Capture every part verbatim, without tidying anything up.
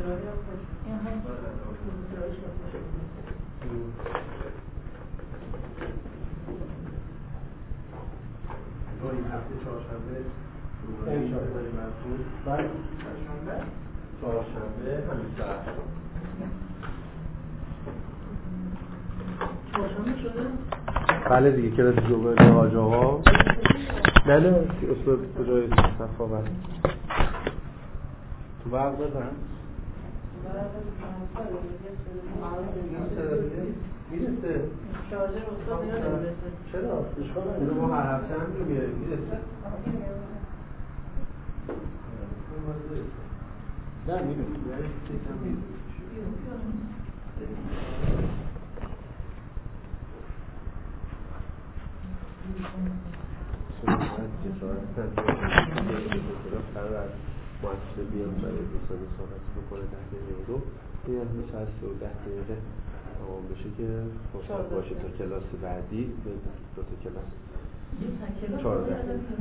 این هفته چهارشنبه انشاءالله داریم مفهوم بعد چهارشنبه همین ساعت چهارشنبه شده؟ بله دیگه کلاس جوبه حاج آقا نه نه استاد کجای صفا بله تو برق بزن میرسه شارژر استاد نمیرسه چرا؟ اشکال نداره ما هر هفته هم میگیریم میرسه نه میرسه قرار از مؤسسه بیان برای دوستانی صحبت بکنه ده دقیقه دو این از میشه از دو ده دقیقه تمام بشه که فرصت باشه تا کلاس بعدی دو تا کلاس چهارده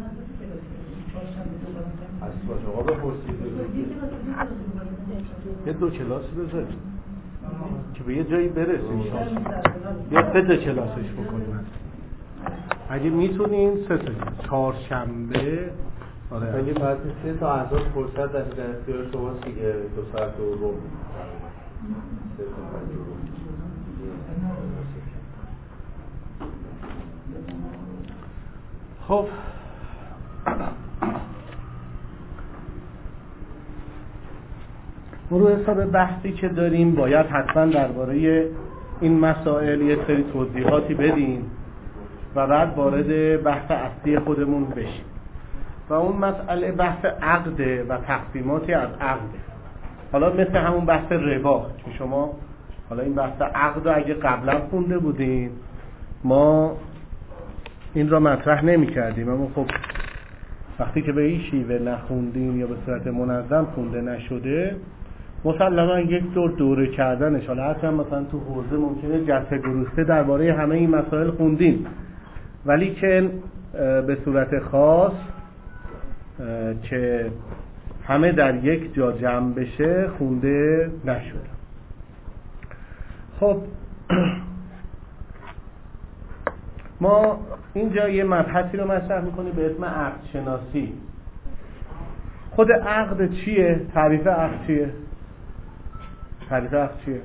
از باشه آقا بپرسید یه دو کلاس بذاریم که به یه جایی برسیم یا سه تا کلاسش بکنیم اگه میتونین سه تا چهارشنبه آره اگه بعد سه تا اعضا فرصت در اختیار شماست دیگه دو ساعت و رو سه تا پنج رو خب رو حساب بحثی که داریم باید حتما درباره این مسائل یه سری توضیحاتی بدیم و بعد وارد بحث اصلی خودمون بشیم و اون مسئله بحث عقده و تقسیماتی از عقده. حالا مثل همون بحث ربا که شما حالا این بحث عقد رو اگه قبلا خونده بودین ما این را مطرح نمی کردیم، اما خب وقتی که به این شیوه نخوندیم یا به صورت منظم خونده نشده مسلما یک دور دوره کردنش، حالا حتی مثلا تو حوزه ممکنه جسته گروسته درباره همه این مسائل خوندیم ولی که به صورت خاص که همه در یک جا جمع بشه خونده نشد. خب ما اینجا یه مبحثی رو مطرح میکنیم به اسم عقد شناسی. خود عقد چیه؟ تعریف عقد چیه؟ تعریف عقد چیه؟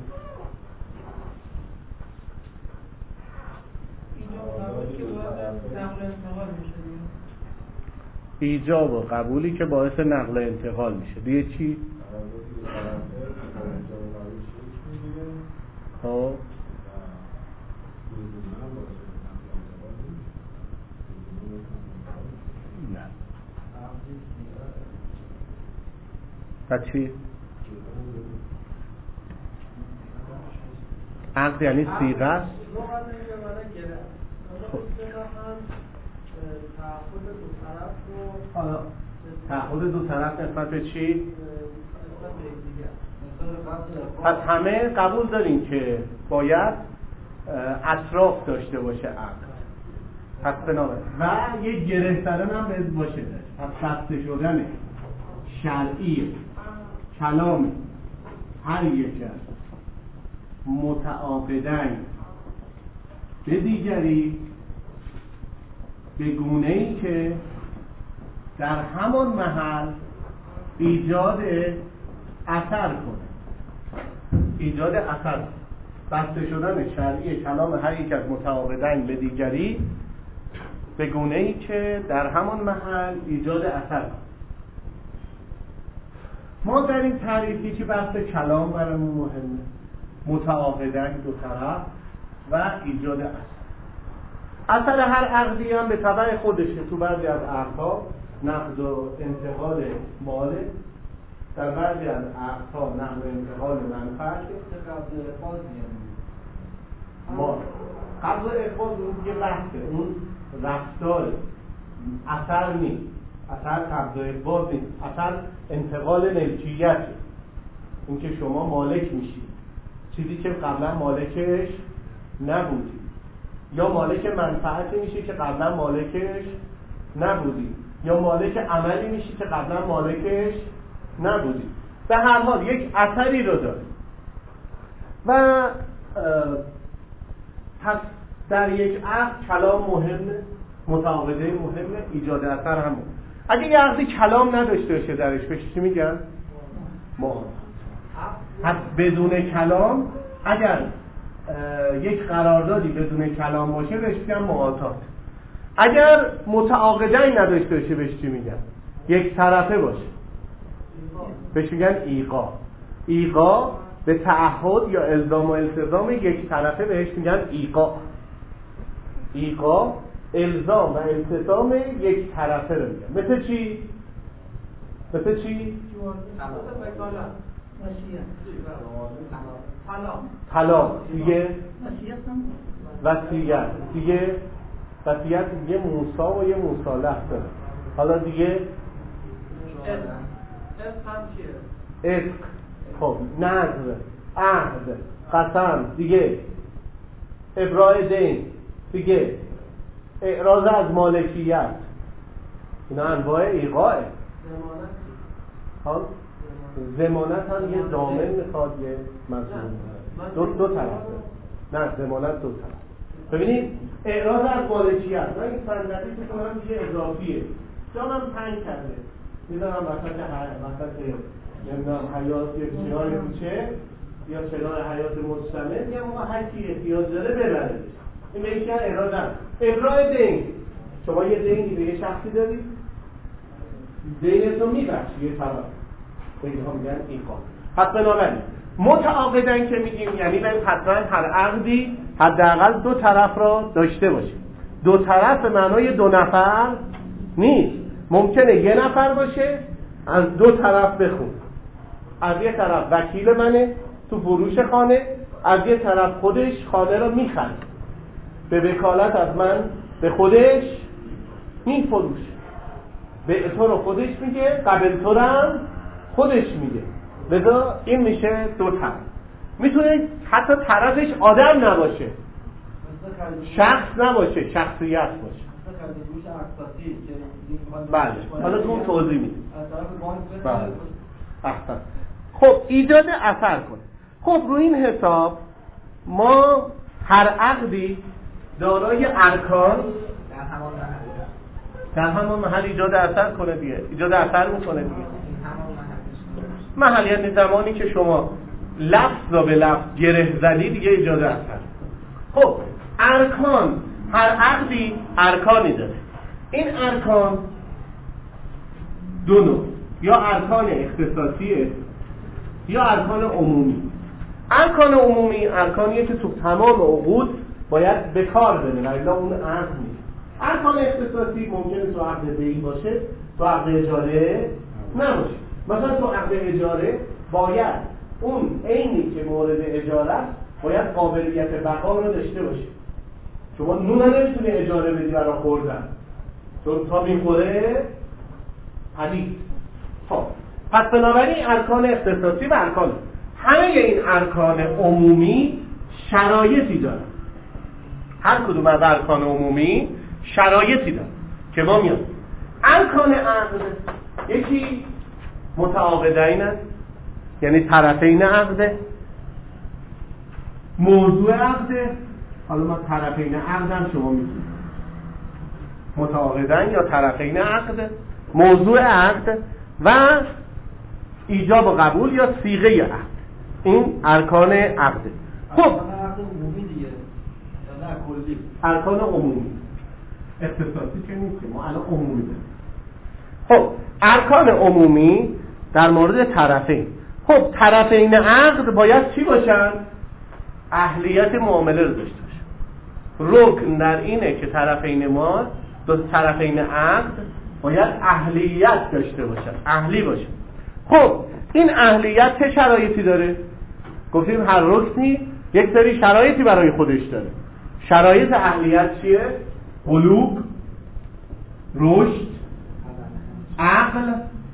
ایجاب و قبولی که باعث نقل انتقال میشه. دیگه چی؟ خب نه پس چی؟ عقد یعنی صیغه است. تعهد دو طرف نسبت به چی؟ پس همه قبول داریم که باید اطراف داشته باشه عقد. پس بنابر و یه گره زدن هم باید باشه. پس بسته شدن شرعی کلام هر یک از متعاقدین به دیگری به گونه‌ای که در همان محل ایجاد اثر کنه. ایجاد اثر بسته شدن شرعی کلام هر یک از متعاقدین به دیگری به گونه‌ای که در همان محل ایجاد اثر کنه. ما در این تعریفی که بحث کلام برامون مهمه، متعاقدین دو طرف و ایجاد اثر. اثر هر عقدی هم به تبع خودشه. تو بعضی از عقدها نقد و انتقال مال، در بعضی از عقدها نقد و انتقال منفعت. قبض اخراج مال قبض و اخراج اون یه بحثه، اون رفتار اثر نیست. اثر قبض و اخراج نیست، اثر انتقال ملکیته. این که شما مالک میشید چیزی که قبلا مالکش نبودی، یا مالک منفعتی میشی که قبلا مالکش نبودی، یا مالک عملی میشی که قبلا مالکش نبودی. به هر حال یک اثری رو داره و پس در یک عقد کلام مهمه، متعاقده مهمه، ایجاد اثر هم مهمه. اگه یه عقدی کلام نداشته باشه درش بهش چی میگن؟ معاهده. پس بدون کلام اگر یک قراردادی بدون کلام باشه بهش میگن معاهدات. اگر متعاقده‌ای نداشته باشه بهش چی میگن؟ یک طرفه باشه بهش میگن ایقاع. ایقاع به تعهد یا الزام و التزام یک طرفه بهش میگن ایقاع. ایقاع الزام و التزام یک طرفه رو میگن. مثل چی؟ مثل چی؟ طلاق دیگه، وصیت دیگه، وصیت دیگه موسی و یه مصالح داره. حالا دیگه عشق، خب نذر، عهد، قسم دیگه، ابراء دین دیگه، اعراض از مالکیت، اینا انواع ایقاعه. ها ضمانت هم یه ضامن میخواد، یه مضمون دو دو طرف نه ضمانت دو طرف. ببینید اعراض از مالکیت، من این صندلی که کنم یه اضافیه، جامم تنگ کرده میذارم وسط وسط نمیدونم حیات یه کنار کوچه یا کنار حیات مجتمع، یه موقع هر کی احتیاج داره ببره. این بهش میگن اعراض. ابراء دین، شما یه دینی به یه شخصی دارید، دینتون میبخشی یه طرف، بگید ها میگن ایقاع. پس بنابراین متعاقدن که میگیم یعنی باید حتما هر عقدی حداقل دو طرف را داشته باشه. دو طرف به معنای دو نفر نیست، ممکنه یه نفر باشه از دو طرف بخون. از یه طرف وکیل منه تو فروش خانه، از یه طرف خودش خانه را میخره، به وکالت از من به خودش میفروشه، به تو رو خودش میگه، قبل تو هم خودش میگه. لذا این میشه دو طرف. میتونه حتی طرفش آدم نباشه، شخص نباشه، شخصیت باشه. بله حالا تو اون توضیح میده. بله احسن. خب ایجاد اثر کنه. خب رو این حساب ما هر عقدی دارای ارکان در همان محل ایجاد اثر کنه دیگه، ایجاد اثر میکنه دیگه. محل یعنی زمانی که شما لفظ را به لفظ گره زدی دیگه ایجاد اثر. خب ارکان، هر عقدی ارکانی داره. این ارکان دو نوع، یا ارکان اختصاصیه یا ارکان عمومی. ارکان عمومی ارکانیه که تو تمام عقود باید به کار بره، ولی اون عقد نیست. ارکان اختصاصی ممکنه تو عقد بیع باشه، تو عقد اجاره نباشه. مثلا تو عقد اجاره باید اون عینی که مورد اجاره است باید قابلیت بقا رو داشته باشه. شما نون نمیتونی اجاره بدی برای خوردن، چون تا میخوره پلید. خب پس بنابراین ارکان اختصاصی و ارکان، همه این ارکان عمومی شرایطی داره. هر کدوم از ارکان عمومی شرایطی داره که ما میاد. ارکان عقد یکی متعاقدین است، یعنی طرفین عقده، موضوع عقده. حالا ما طرفین عقد هم شما میتونید متعاقدین یا طرفین عقد، موضوع عقد و ایجاب و قبول یا صیغه عقد. این ارکان عقده. خب ارکان عمومی، اختصاصی که نیست، ما الان عمومی داریم. خب ارکان عمومی در مورد طرفین. خب طرفین عقد باید چی باشن؟ اهلیت معامله رو داشته باشن. رکن در اینه که طرفین ما دو طرفین عقد باید اهلیت داشته باشن، اهلی باشن. خب این اهلیت چه شرایطی داره؟ گفتیم هر رکنی یک سری شرایطی برای خودش داره. شرایط اهلیت چیه؟ بلوغ، رشد، عقل،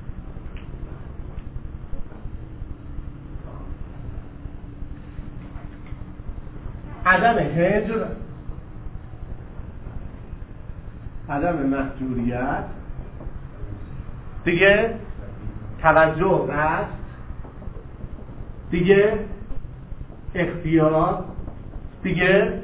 عدم هجر، عدم محجوریت دیگه، توجه رست دیگه اختیار، دیگه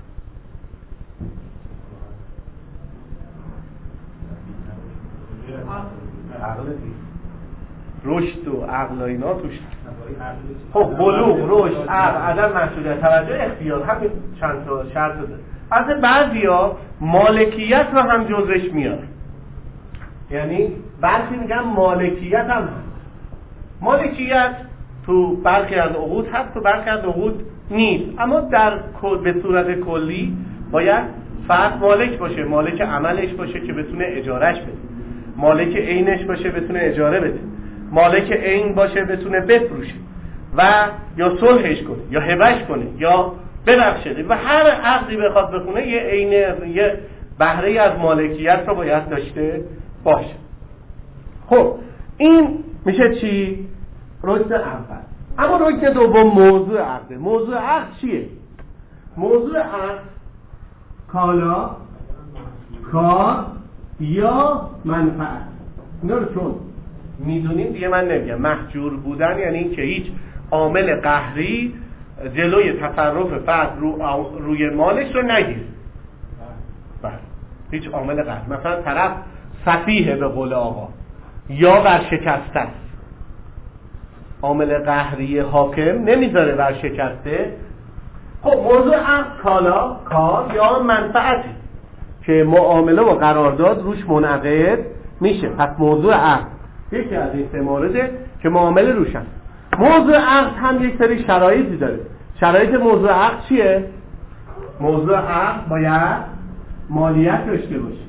عقل دیگه رشد و عقل و اینا توش خب بلوغ، رشد، عقل، عدم محدودیت، توجه، اختیار، همین چند تا شرط داره. از بعضیا مالکیت رو هم جزش میاره، یعنی برخی میگن مالکیت هم هست. مالکیت تو برخی از عقود هست، تو برخی از عقود نیست، اما در به صورت کلی باید فرد مالک باشه، مالک عملش باشه که بتونه اجارهش بده، مالک عینش باشه بتونه اجاره بده، مالک عین باشه بتونه بفروشه و یا صلحش کنه یا هبهش کنه یا ببخشه و هر عقدی بخواد بخونه یه عین یه بهره از مالکیت رو باید داشته باشه. خب این میشه چی؟ رکن اول. اما رکن دوم موضوع عقد. موضوع عقد چیه؟ موضوع عقد کالا، کار یا منفعت. اینا رو چون میدونیم دیگه من نمیگم. محجور بودن یعنی این که هیچ عامل قهری جلوی تصرف فرد رو روی مالش رو نگیره. بله هیچ عامل قهری، مثلا طرف سفیه به قول آقا یا ورشکسته است، عامل قهری حاکم نمیذاره ورشکسته. خب موضوع عقد کالا، کار یا منفعتی که معامله و قرارداد روش منعقد میشه. پس موضوع عقد یکی از این سه مورده که معامله روشن. موضوع عقد هم یک سری شرایطی داره. شرایط موضوع عقد چیه؟ موضوع عقد باید مالیت داشته باشه،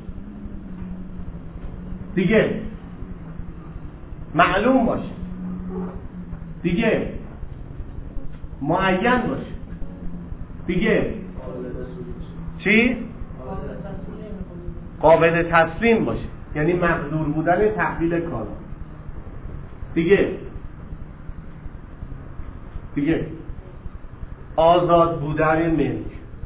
دیگه معلوم باشه، دیگه معین باشه، دیگه چی؟ قابل تسلیم باشه، یعنی مقدور بودن تحویل کالا، دیگه دیگه آزاد بودن ملک.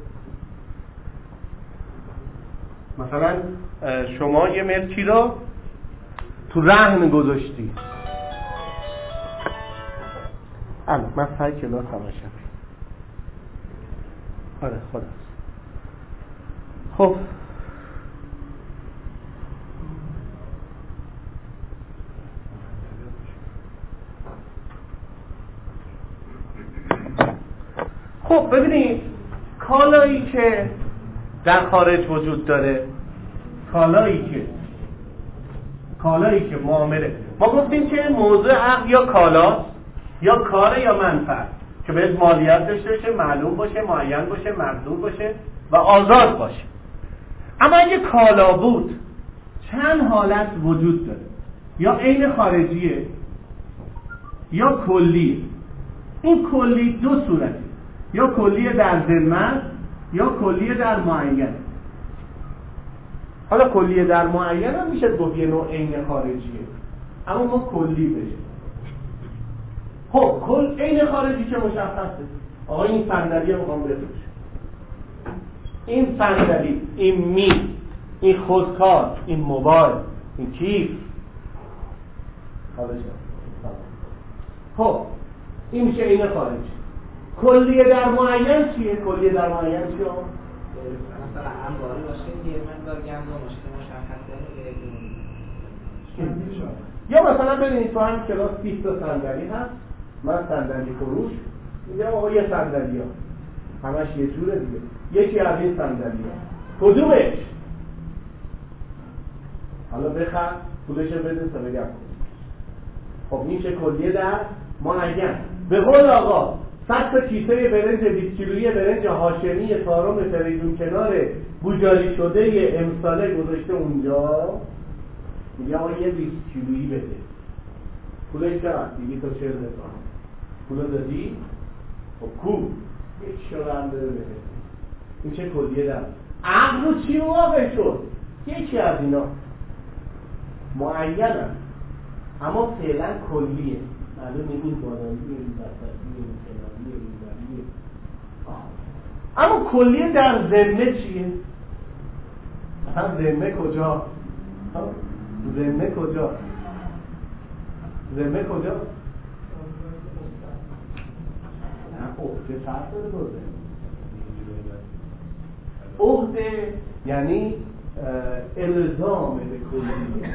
مثلا شما یه ملکی رو تو رهن گذاشتی. الان من سعی کلاس همشم. آره خدا. خب خب ببینید کالایی که در خارج وجود داره، کالایی که کالایی که معامله، ما گفتیم که موضوع عقد یا کالاست یا کار یا منفعت که باید مالیت داشته باشه، معلوم باشه، معین باشه، مقدور باشه و آزاد باشه. اما اگه کالا بود چند حالت وجود داره، یا عین خارجیه یا کلیه. این کلی دو صورته، یا کلیه در ذمه یا کلیه در معین. حالا کلیه در معین هم میشه گفت یه نوع عین خارجیه، اما ما کلی بشه. خب کل عین خارجی که مشخصه، آقا این صندلی میخوام بفروشه، این صندلی، این میز، این خودکار، این موبایل، این کیف، حالا خب این میشه عین خارجی. کلیه در معین چیه؟ کلیه در معین چیه؟ مثلا انباری باشه یه مقدار گندم باشه مشخصه. یا مثلا ببینید تو هم کلاس بیست تا صندلی هست، من صندلی فروش میگم آقا یه صندلی ها همش یه جوره دیگه، یکی از این صندلی ها کدومش؟ حالا بخر پولشو بده تا بگم. خب میشه کلیه در معین. به قول آقا صد تا کیسه برنج بیست کیلویی برنج هاشمی تارم فریدون کنار بوجاری شده امساله گذاشته اونجا، میگه آقا یه بیست کیلویی بده. پولش چقدر؟ دیگه تا چهل هزار. پولو دادی؟ خب کو یک شرم بده بده. این چه کلیه در عقل رو چی واقع شد؟ یکی از اینا معین هم. اما فعلا کلیه، معلومه این بالایی این وسطی این کناری این وریه. اما کلیه در ذمه چیه؟ مثلا ذمه کجا؟ ذمه کجا؟ ذمه کجا؟ عهده فرق داره برده. عهده یعنی الزام به کلیه.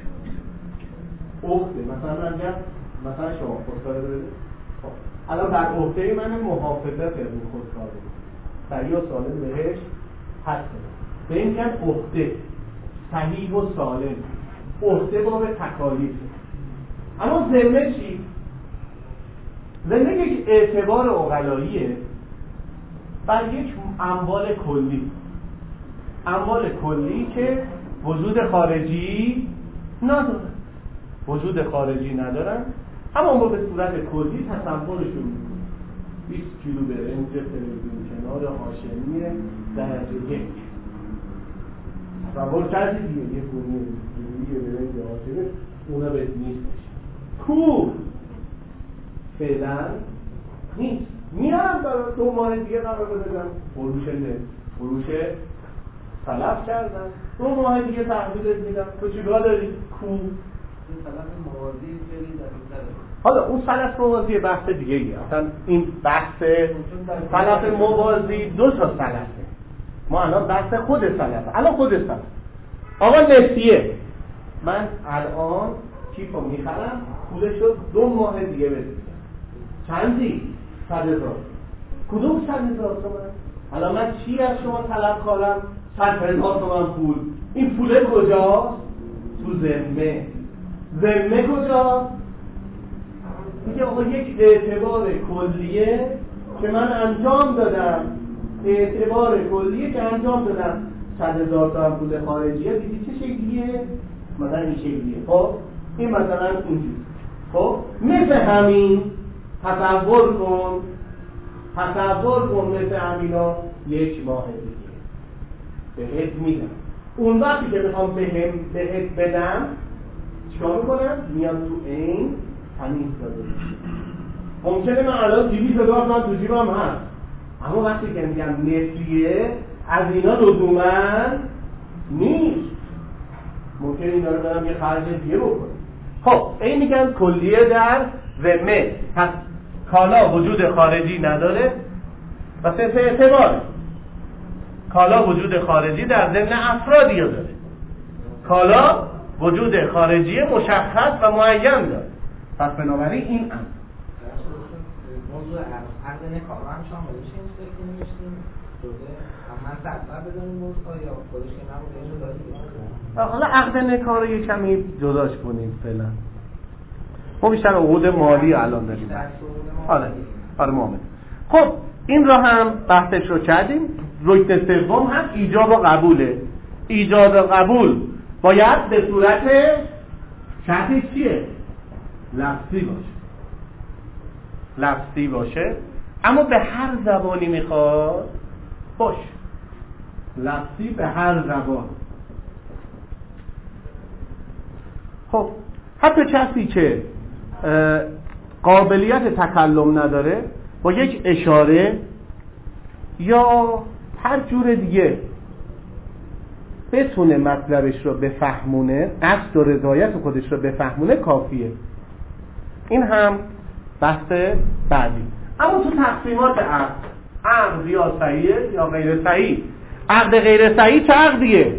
عهده مثلا اگر مثلا شما خودکار دارید، الان بر عهده من محافظت از این خودکار دارید، صحیح و سالم بهش هست. به این میگن عهده صحیح و سالم. عهده باب تکالیف. اما ذمه چی؟ ذمه یک اعتبار عقلاییه بر یک اموال کلی، اموال کلی که وجود خارجی ندارن، وجود خارجی ندارن، اما ما به صورت کلی تصورشون میکنیم. بیست کیلو برنج تلویزیون کنار هاشمی درجه یک تصور کردی دیگه، یه گونه یه برنج هاشمی اونا به نیست کو فعلا نیست. میارم برای دو ماه دیگه قرار بدم فروش نه فروش طلب کردن، دو ماه دیگه تحویلت میدم، تو چیکار داری؟ کو این طلب موازی خیلی در این. حالا اون طلب موازی بحث دیگه ایه. اصلا این بحث طلب موازی دو تا طلبه. ما الان بحث خود طلبه. الان خود طلب آقا نسیه، من الان کیفو میخرم، پولش رو دو ماه دیگه بدید. چندی؟ صد هزار. کدوم صد هزار تومن؟ الان من چی از شما طلب کارم؟ صد هزار تومن پول. این پوله کجاست؟ تو ذمه. ذمه کجاست؟ میگه آقا یک اعتبار کلیه که من انجام دادم، اعتبار کلیه که انجام دادم. صد هزار تومن پول خارجیه، دیدی چه شکلیه؟ مثلا این شکلیه. خب این مثلا اینجوری. خب مثل همین تصور کن، تصور کن مثل همینا یک ماه دیگه بهت میدم. اون وقتی که میخوام بهم بهت بدم چیکار میکنم؟ میام تو این تمیز داده. ممکنه من الان دیویس هزار تومن تو جیبم هست، اما وقتی که میگم نسیه از اینا لزوما نیست، ممکنه اینا رو برم یه خرج دیگه بکنم. خب این میگن کلیه در ذمه، پس کالا وجود خارجی نداره و صرف اعتباره. کالا وجود خارجی در ضمن افرادی داره. کالا وجود خارجی مشخص و معین داره. پس بنابراین این هم موضوع عقد نکاح هم شامل میشه این چیزی که نوشتیم شده. من صدبر بدونیم موضوع یا خودش که نبوده اینو داریم. حالا عقد نکاح رو یه کمی جداش کنیم فعلا. ما بیشتر عقود مالی الان داریم. آره آره معامله. خب این را هم بحثش رو کردیم. رکن سوم هم ایجاب و قبوله. ایجاب و قبول باید به صورت شرطی چیه؟ لفظی باشه. لفظی باشه، اما به هر زبانی میخواد باشه. لفظی به هر زبان. خب حتی کسی که قابلیت تکلم نداره با یک اشاره یا هر جور دیگه بتونه مطلبش رو بفهمونه، قصد و رضایت خودش رو بفهمونه کافیه. این هم بحث بعدی. اما تو تقسیمات عقد، عقد یا صحیح یا غیر صحیح. عقد غیر صحیح چه عقدیه؟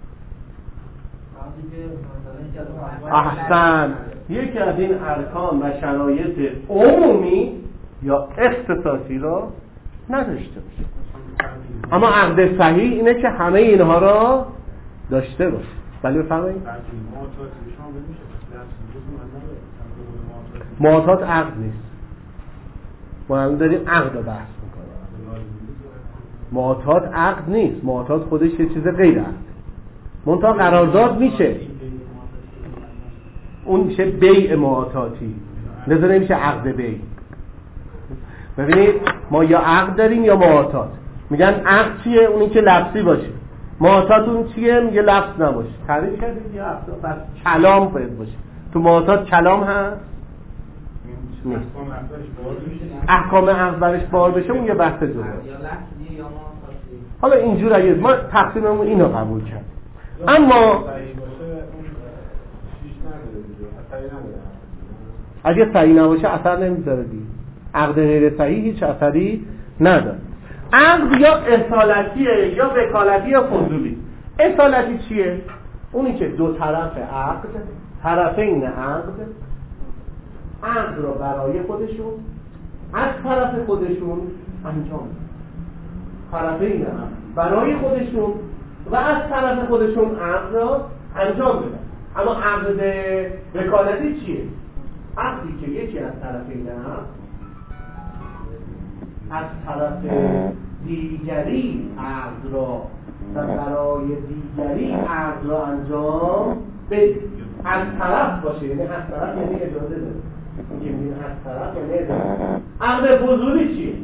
احسن، یکی از این ارکان و شرایط عمومی یا اختصاصی را نداشته باشه. اما عقد صحیح اینه که همه اینها را داشته باشه. ولی بفهمید معاطات عقد نیست. ما الان داریم عقد رو بحث میکنیم. معاطات عقد نیست. معاطات خودش یه چیز غیر عقد. منتها قرارداد میشه. اون میشه بیع معاطاتی. لذا نمیشه عقد بیع. ببینید ما یا عقد داریم یا معاطات. میگن عقد چیه؟ اونی که لفظی باشه. معاطات اون چیه؟ میگه لفظ نباشه. تعریف کردید یا عقد بس کلام باید باشه. تو معاطات کلام هست؟ نیست. احکام عقد برش بار بشه اون یه بحث جدا. حالا اینجور اگه ما تقسیممون اینو قبول کرد. اما اگه صحیح نباشه اثر نمیذاره دیگه. عقد غیر صحیح هیچ اثری نداره. عقد یا اصالتیه یا وکالتی یا فضولی. اصالتی چیه؟ اونی که دو طرف عقد، طرفین عقد عقد را برای خودشون از طرف خودشون انجام طرفین عقد برای خودشون و از طرف خودشون عقد را انجام بدن. اما عقد وکالتی چیه؟ عقدی که یکی از طرفین عقد از طرف دیگری عقد را و برای دیگری عقد را انجام بده. از طرف باشه، یعنی از طرف یعنی اجازه ده. یعنی از طرف یعنی اجازه. عقد فضولی چیه؟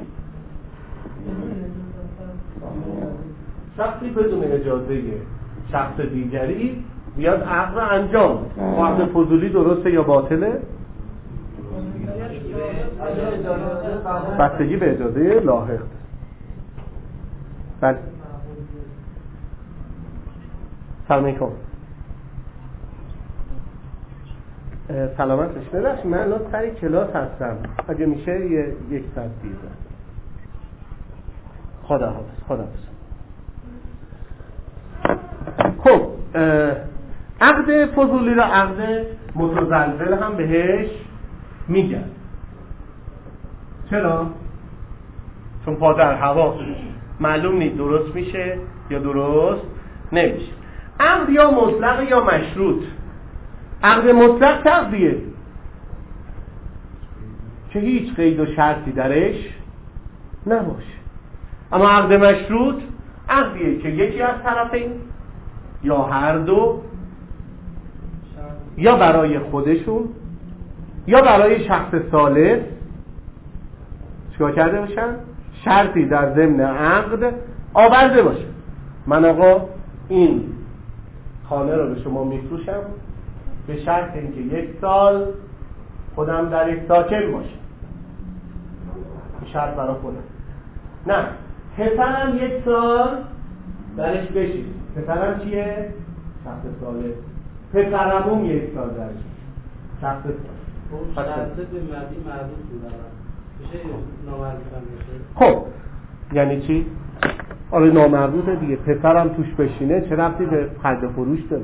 شخصی بدون اجازه شخص دیگری بیاد عقد را انجام بده. عقد فضولی درسته یا باطله؟ بستگی به اجازه لاحق. بله سلام علیکم. سلامتش ببخشید من الان سر کلاس هستم، اگه میشه یه یک ساعت دیر. خدا حافظ. خدا حافظ. خب عقد فضولی را عقد متزلزل هم بهش میگن. چرا؟ چون پا در هوا معلوم نیست درست میشه یا درست نمیشه. عقد یا مطلق یا مشروط. عقد مطلق عقدیه که هیچ قید و شرطی درش نباشه. اما عقد مشروط عقدیه که یکی از طرفین یا هر دو یا برای خودشون یا برای شخص ثالث چیکار کرده باشن؟ شرطی در ضمن عقد آورده باشه. من آقا این خانه رو به شما میفروشم به شرط اینکه یک سال خودم در یک ساکن باشه. شرط برای خودم. نه پسرم یک سال درش بشید. پسرم چیه؟ شخص ثالث. پسرمون یک سال درش شخص ثالث. شرط به مردی مربوط بود میشه نامربوط میشه. خب یعنی چی؟ آره نامربوطه دیگه. پسرم توش بشینه چه ربطی به خرید فروش داره؟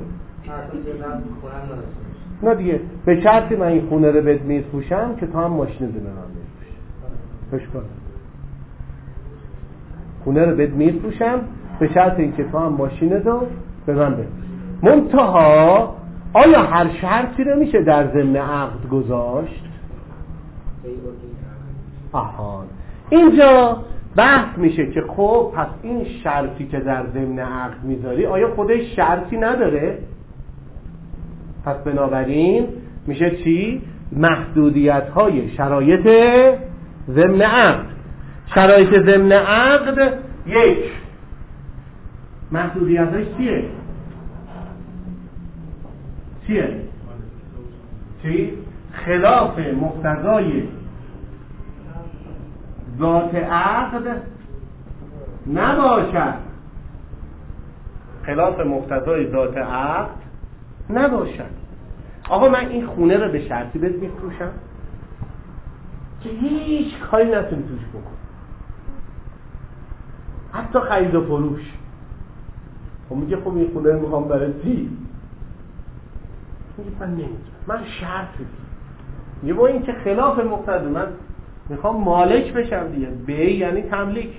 نه دیگه به شرطی من این خونه رو بهت میفروشم که تو هم ماشین رو به من بفروشی. خوش خونه رو بهت میفروشم به شرط اینکه تو هم ماشین رو به من بفروشی. منتها آیا هر شرطی رو میشه در ضمن عقد گذاشت؟ آهان اینجا بحث میشه که خب پس این شرطی که در ضمن عقد میذاری آیا خودش شرطی نداره؟ پس بنابراین میشه چی؟ محدودیت های شرایط ضمن عقد. شرایط ضمن عقد یک محدودیت هاش چیه؟ چیه؟ چی؟ خلاف مقتضای ذات عقد نباشد. خلاف مقتضای ذات عقد نباشد. آقا من این خونه رو به شرطی بهت میفروشم که هیچ کاری نتونی توش بکن، حتی خرید و فروش. خب میگه خب این خونه رو میخوام برای چی؟ میگه من نمیتونم، من شرط بدیم. میگه با این که خلاف مقتضای، من میخوام مالک بشم دیگه. به یعنی تملیک.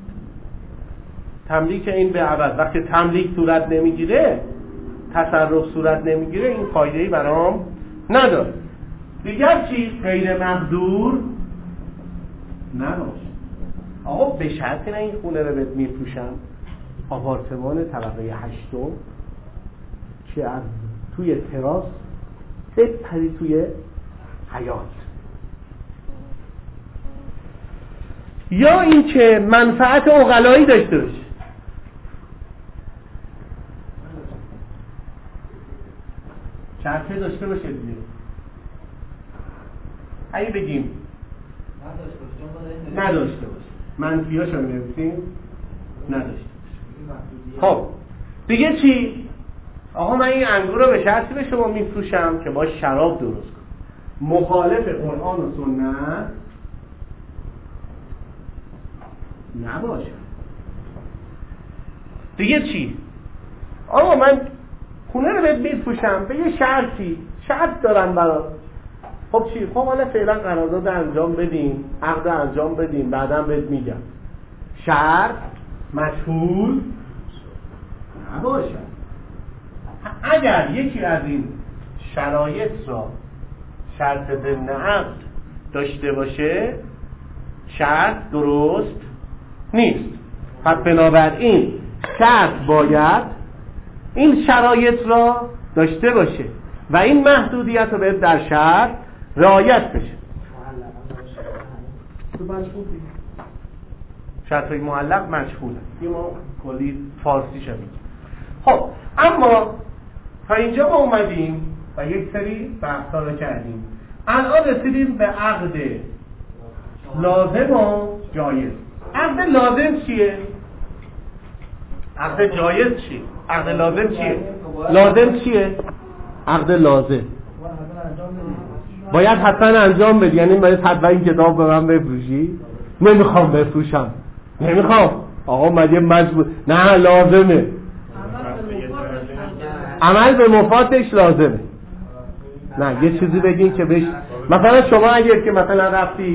تملیک این به عوض. وقتی تملیک صورت نمیگیره، تصرف صورت نمیگیره، این فایده‌ای برام نداره. دیگر چیز غیر مقدور نباشه. آقا به شرطی نه این خونه رو بهت میفروشم، آپارتمان طبقه هشتم که از توی تراس بپری توی حیاط، یا این که منفعت عقلایی داشته باشه. شرطه داشته باشه دیگه. اگه بگیم نداشته باشه، منفیاشو می‌نویسیم نداشته باشه. خب دیگه چی؟ آقا من این انگور رو به شرطی به شما میفروشم که باش شراب درست کنم، مخالف قرآن و سنت نباشد. دیگه چی؟ آقا من خونه رو بهت میفروشم به یه شرطی، شرط دارم برات. خب چی؟ خب حالا فعلا قرارداد انجام بدیم، عقد انجام بدیم، بعدم بهت میگم. شرط مجهول نباشد. اگر یکی از این شرایط را شرط ضمن عقد داشته باشه شرط درست نیست. پس بنابراین شرط باید این شرایط را داشته باشه و این محدودیت رو باید در شرط رعایت بشه. شرط های معلق مجهوله. این ما کلی فارسی شدیم. خب اما تا اینجا ما اومدیم و یک سری بحثا رو کردیم. الان رسیدیم به عقد لازم و جایز. عقد لازم چیه؟ عقد جایز چیه؟ عقد لازم چیه؟ لازم چیه؟ عقد لازم باید حتما انجام بدی. یعنی باید حتما این کتاب به من بفروشی؟ نمیخوام بفروشم. نمیخوام. آقا مگه مجبور؟ نه لازمه. عمل به مفادش لازمه. نه یه چیزی بگین که بهش مثلا شما اگر که مثلا رفتی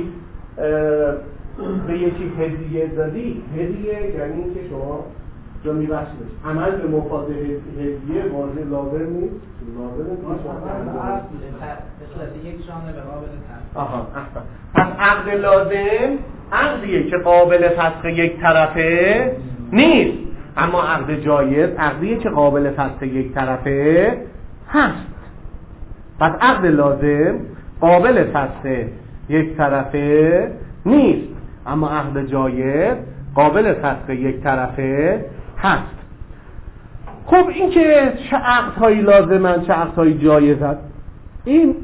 به یکی هدیه دادی، هدیه یعنی که شما جا میبخشیدش. عمل به مفاد هدیه واضح لازم نیست. لازم نیست. آها احسن. پس عقد لازم عقدیه که قابل فسخ یک طرفه نیست، اما عقد جایز عقدیه که قابل فسخ یک طرفه هست. پس عقد لازم قابل فسخ یک طرفه نیست، اما عقد جایز قابل فسخ یک طرفه هست. خب این که چه عقدهایی لازمن چه عقدهایی جایزن، این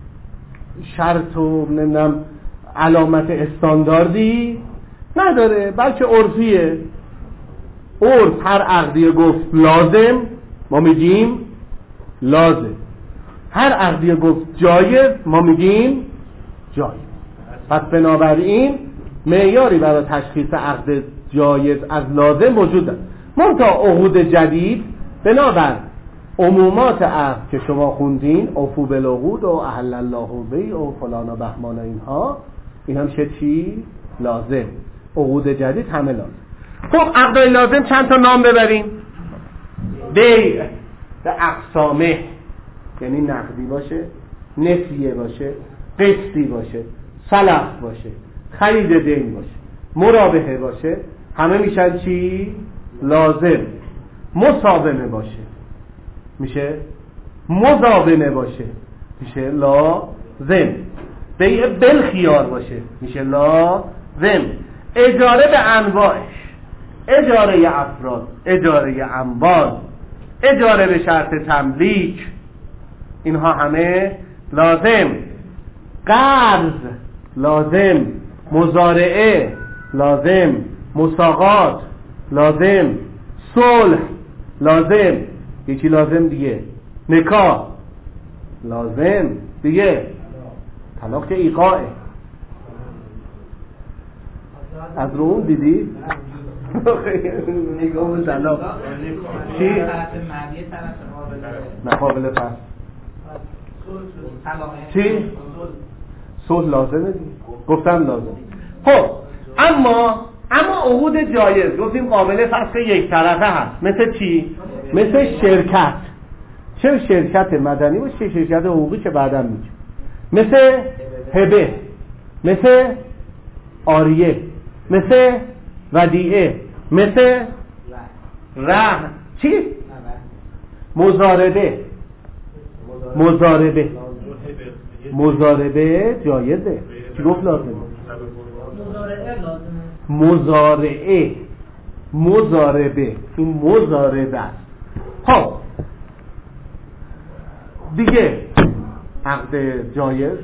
شرط و نمیدونم علامت استانداردی نداره، بلکه عرفیه. عرف هر عقدی گفت لازم ما میگیم لازم، هر عقدی گفت جایز ما میگیم جایز. پس بنابراین معیاری برای تشخیص عقد جایز از لازم وجود دارد. منتها عقود جدید بنابر عمومات عقد که شما خوندین، اوفوا بالعقود و احل الله البیع و فلان و بهمان، اینها این هم چه چی؟ لازم. عقود جدید همه لازم. خب عقد لازم چند تا نام ببریم؟ بیع به اقسامه، یعنی نقدی باشه، نسیه باشه، قسطی باشه، سلف باشه، خرید دین باشه، مرابحه باشه، همه میشن چی؟ لازم. مصابنه باشه میشه مزابنه باشه میشه لازم. بیع بالخیار باشه میشه لازم. اجاره به انواعش، اجاره افراد، اجاره اموال، اجاره به شرط تملیک، اینها همه لازم. قرض لازم، مزارعه لازم، مساقات لازم، صلح لازم، یکی لازم دیگه، نکاح لازم دیگه، طلاق که ایقاعه. از رو اون دیدی؟ نگاه به طلاق چی؟ نقابل پس چی؟ صلح لازمه دیگه، گفتم لازم. خب اما اما عقود جایز گفتیم قابل فسخ یک طرفه هست. مثل چی؟ مثل شرکت، چه شرکت مدنی و چه شرکت حقوقی که بعدا میگه. مثل هبه، مثل عاریه، مثل ودیعه، مثل رهن. چی؟ مزاربه. مزاربه مزاربه جایزه. چی گفت لازمه؟ مزارعه مزاربه، این مزاربه است. خب دیگه عقد جایز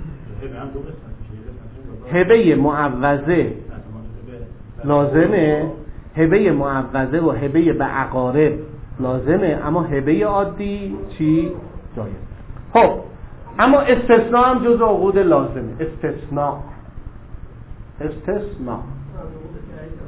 هبه معوضه لازمه، هبه معوضه و هبه به عقارب لازمه، اما هبه عادی چی؟ جایز. خب اما استثناء هم جز عقود لازمه. استثناء استثناء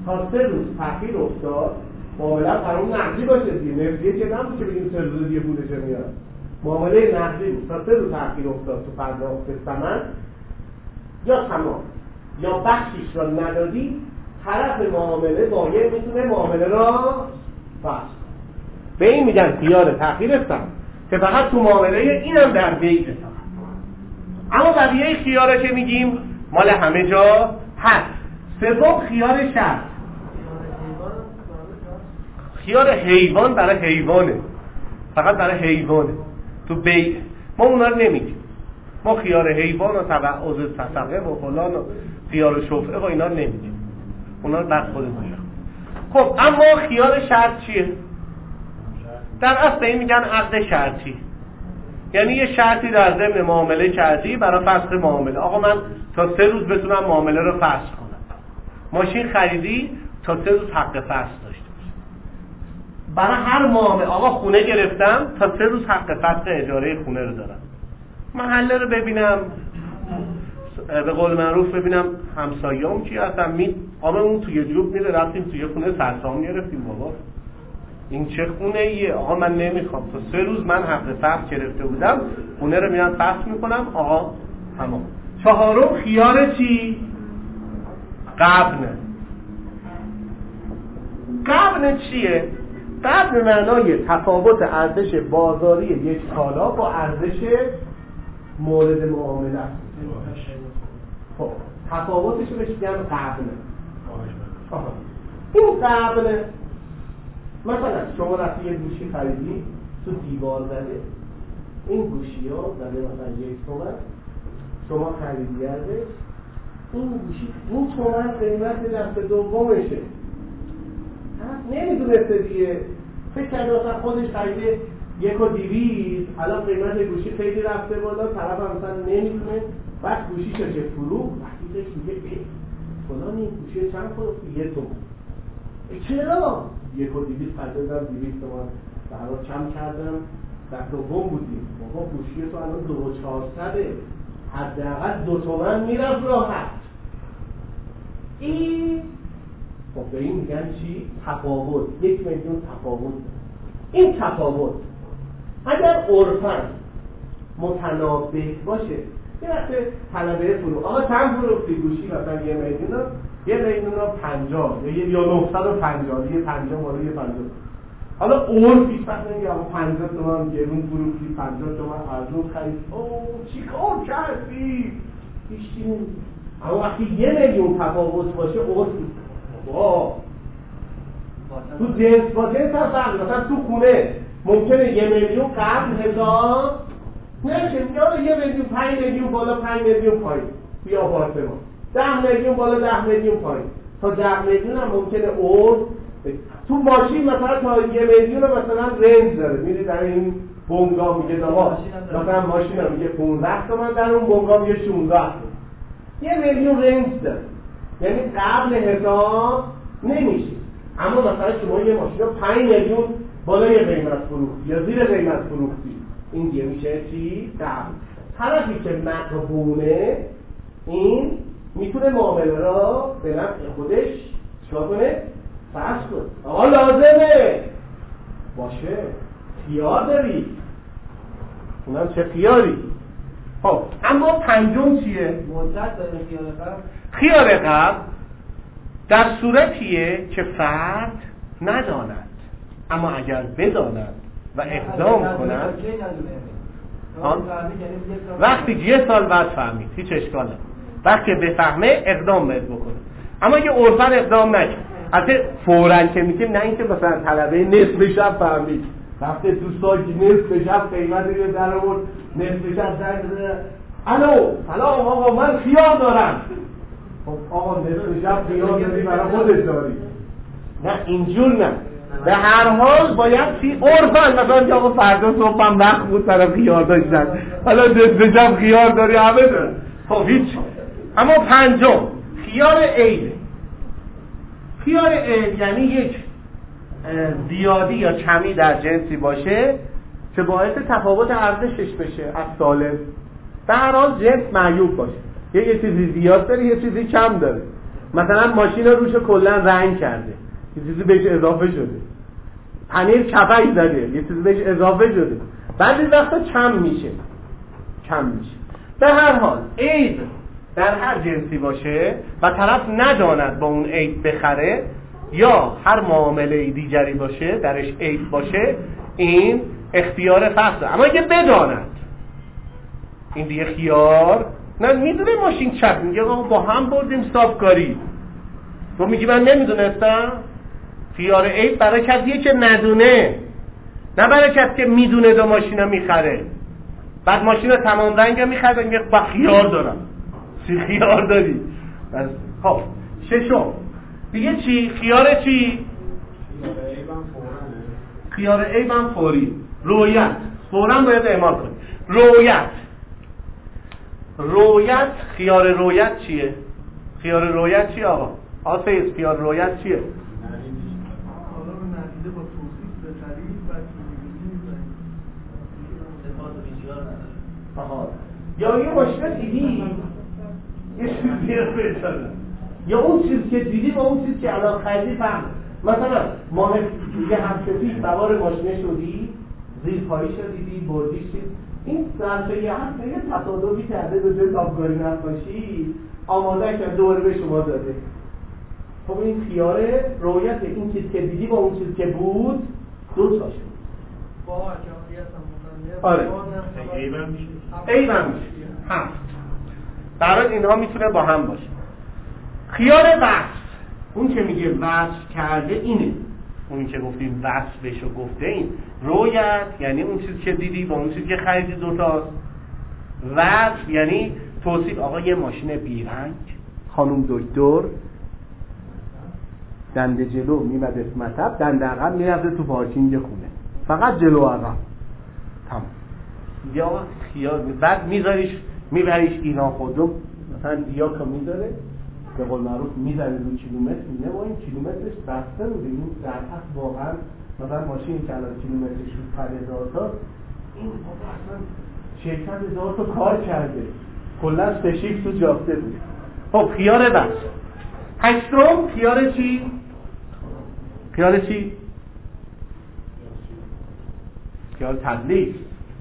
تا سه روز تأخیر افتاد، معامله قرار نقدی باشه دیگه، نقدیه که نبود که بگیم سه روز دیگه پولش میاد. معامله نقدی بود، تا سه روز تأخیر افتاد تو پرداخت ثمن، یا تمام یا بخشیش را ندادی، طرف معامله باید میتونه معامله را فسخ. به این میگن خیار تأخیر ثمن که فقط تو معامله اینم در بیع فقط. اما بقیه خیارا که میگیم مال همه جا هست. سوم خیار شرط. خیار حیوان برای حیوانه، فقط برای حیوانه. تو بیع ما اونا رو نمیگیم. ما خیار حیوان و تبعوض تصقه و فلان و خیار شفعه و اینا رو نمیگیم، اونا رو بعد خودمون میگیم. خب اما خیار شرط چیه؟ در اصل این میگن عقد شرطی، یعنی یه شرطی در ضمن معامله کردی برای فسخ معامله. آقا من تا سه روز بتونم معامله رو فسخ کنم. ماشین خریدی، تا سه روز حق فسخ داشته باشه. برای هر معامله آقا خونه گرفتم، تا سه روز حق فسخ اجاره خونه رو دارم. محله رو ببینم، به قول معروف ببینم همسایه‌ام کی هستن، می آقا اون توی جوب میره، رفتیم توی خونه سرسام گرفتیم. بابا این چه خونه ایه؟ آقا من نمیخوام، تا سه روز من حق فسخ گرفته بودم، خونه رو میان فسخ میکنم. آقا تمام. چهارم خیار چی؟ قبن. قبن چیه؟ قبن معنای تفاوت ارزش بازاری یک کالا با ارزش مورد معامله است. خب تفاوتش رو بهش میگن قبن. این قبن مثلا شما رفتی یه گوشی خریدی، تو دیوار زده، این گوشی ها زده مثلا یک تومن، شما خریدگرده، این گوشی دو تومن قیمت دست دومشه. نمیدونسته دیگه، فکر کرده مثلا خودش خریده یک و دیویز، الان قیمت گوشی خیلی رفته بالا، طرف هم مثلا نمیتونه، بعد گوشی شده فروغ، وقتی داشت میگه ای فلان این گوشی چند فروختی؟ یک تومن. چرا؟ یک و دیویز خریدم، دیویز تومن برای کم کردم، در دوم بودیم. بابا گوشی تو الان دو و چهارصده، حداقل دو تومن میرفت راحت. این خب به این میگن چی؟ تفاوت. یک میلیون تفاوت. این تفاوت اگر عرفاً متنابه باشه، یه وقت طلبه فروغ آقا چند فروختی گوشی؟ مثلا یه میلیون رو یه میلیون رو پنجاه یا نهصد و پنجاه، یه پنجاه مالا یه پنجاه. حالا عرف هیچ وقت نمیگه آقا پنجاه تومن گرون فروختی، پنجاه تومن ارزون خرید. اوه چی کار کردی؟ هیچی نمیگه. اما وقتی یه میلیون تفاوت باشه عرف وا تو جنس با جنس هم فرق. مثلا تو خونه ممکنه یه میلیون قبل حساب نشه، میگه یه میلیون پنج میلیون بالا پنج میلیون پایین بیا آپارتمان، ده میلیون بالا ده میلیون پایین، تا ده میلیون هم ممکنه عرف. تو ماشین مثلا تا یه میلیون مثلا رنج داره، میری در این بنگاه میگه آقا مثلا ماشین هم میگه پانزده تومن، در اون بنگاه میگه شانزده. یه میلیون رنج داره، یعنی قبل حساب نمیشه. اما مثلا شما یه ماشین رو پنج میلیون بالای قیمت فروختی یا زیر قیمت فروختی، این دیگه میشه چی؟ قبل. طرفی که مقبونه این میتونه معامله را به نفع خودش چیکار کنه؟ فسخ کنه. آقا لازمه باشه، خیار داری، اونم چه خیاری؟ خب اما پنجم چیه؟ مدت داره خیار قبل. خیار قبل در صورتیه که فرد نداند، اما اگر بداند و اقدام کند، وقتی یه سال بعد فهمید هیچ اشکال نداره، وقتی بفهمه اقدام باید بکنه. اما اگه عرفاً اقدام نکنه، البته فوراً که میگیم، نه اینکه مثلا طلبه نصف شب فهمید، وقتی دوستان که نصف شب قیمتی رو در آورد، نصف شب زنگ بزنه الو سلام آقا من خیار دارم. خب آقا نصف شب خیار داری برای خودت داری، نه اینجور نه. به هر حال باید چی عرفاً مثلا که آقا فردا صبح هم وقت بود طرف خیار داشتن، حالا نصف شب خیار داری همه دارن. خب هیچ. اما پنجم خیار عیب. خیار عیب یعنی یک زیادی یا کمی در جنسی باشه که باعث تفاوت ارزشش بشه از سالم. به هر حال جنس معیوب باشه، یه یه چیزی زیاد داره یه چیزی کم داره. مثلا ماشین رو روش کلا رنگ کرده، یه چیزی بهش اضافه شده، پنیر کپک زده، یه چیزی بهش اضافه شده، بعضی وقتا کم میشه کم میشه. به هر حال عیب در هر جنسی باشه و طرف نداند با اون عیب بخره یا هر معامله دیگری باشه درش عیب باشه، این اختیار فصله. اما اگه بداند این دیگه خیار نه، میدونه ماشین چپ، میگه با هم بردیم صافکاری، تو میگی من نمیدونستم. خیار عیب برای کسیه که ندونه، نه برای کسی که میدونه دو ماشین رو میخره، بعد ماشین رو تمام رنگ میخره میگه با خیار دارم. چی خیار داری؟ خب ششم دیگه چی؟ خیار چی؟ خیار عیبم فوری. رویت فوراً باید اعمال کنی. رویت رویت خیار رویت چیه؟ خیار رویت چیه آقا؟ آسیز خیار رویت چیه؟ آها. یا یه ماشین دیدی یه چیزی رو بزنه، یا اون چیز که دیدی با اون چیز که الان خریدی فهم. مثلا ماه یه هفته پیش سوار ماشینه شدی، زیر پاییش رو دیدی، بردیش دید، این ظرف یه هفته یه تصادفی کرده به جای تابکاری نقاشی آماده کرده دوباره به شما داده. خب این خیار رویت، این چیز که دیدی با اون چیز که بود دو تا شد. با جامعیت هم آره ایبم میشه ایبم میشه هفت. برای اینها میتونه با هم باشه. خیار وصف، اون که میگه وصف کرده اینه، اون که گفتیم وصفش رو گفته این. رویت یعنی اون چیز که دیدی با اون چیز که خریدی دوتاست. وصف یعنی توصیف. آقا یه ماشین بیرنگ، خانم دکتر دنده جلو میمد اسمتب، دنده عقب میرفته تو پارکینگ خونه، فقط جلو عقب تمام. یا خیار بعد میذاریش میبریش ایران خودرو، مثلا یا که میذاره به قول معروف میذاره رو کیلومتر، میبینه با این کیلومترش بسته رو بگیم در اصل واقعا مثلا ماشین که الان کیلومترش رو پر هزار تا، این اصلا شرکت هزار تا کار کرده، کلا سشیک تو جافته بود. خب خیار بس. هشتم خیار چی؟ خیار چی؟ خیار تدلیس.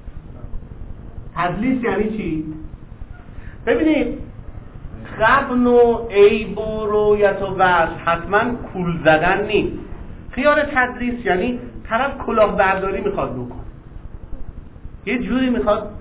تدلیس یعنی چی؟ ببینید خبن و عیب و رویت و وصف حتما کول زدن نیست. خیار تدلیس یعنی طرف کلاهبرداری میخواد بکن، یه جوری میخواد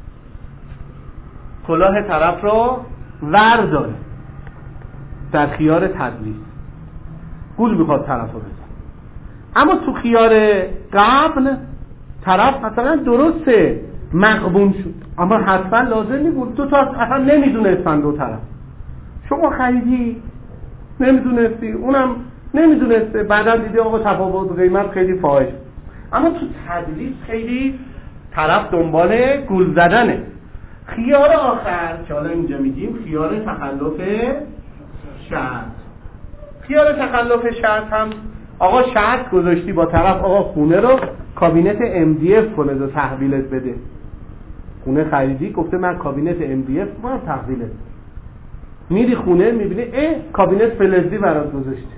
کلاه طرف رو ورداره، در خیار تدلیس گول میخواد طرف رو بزن. اما تو خیار قبل طرف مثلا درسته مغبون شد، اما حتما لازم نیست دو تا اصلا نمیدونستن، دو طرف شما خریدی نمیدونستی، اونم نمیدونسته، بعدا دیدی آقا تفاوت قیمت خیلی فاحش. اما تو تدلیس خیلی طرف دنبال گول زدنه. خیار آخر که حالا اینجا میگیم خیار تخلف شرط. خیار تخلف شرط هم آقا شرط گذاشتی با طرف، آقا خونه رو کابینت ام دی اف کنه و تحویلت بده. خونه خریدی گفته من کابینت ام دی اف من تحویلت. میری خونه میبینی اه کابینت فلزی برات گذاشته.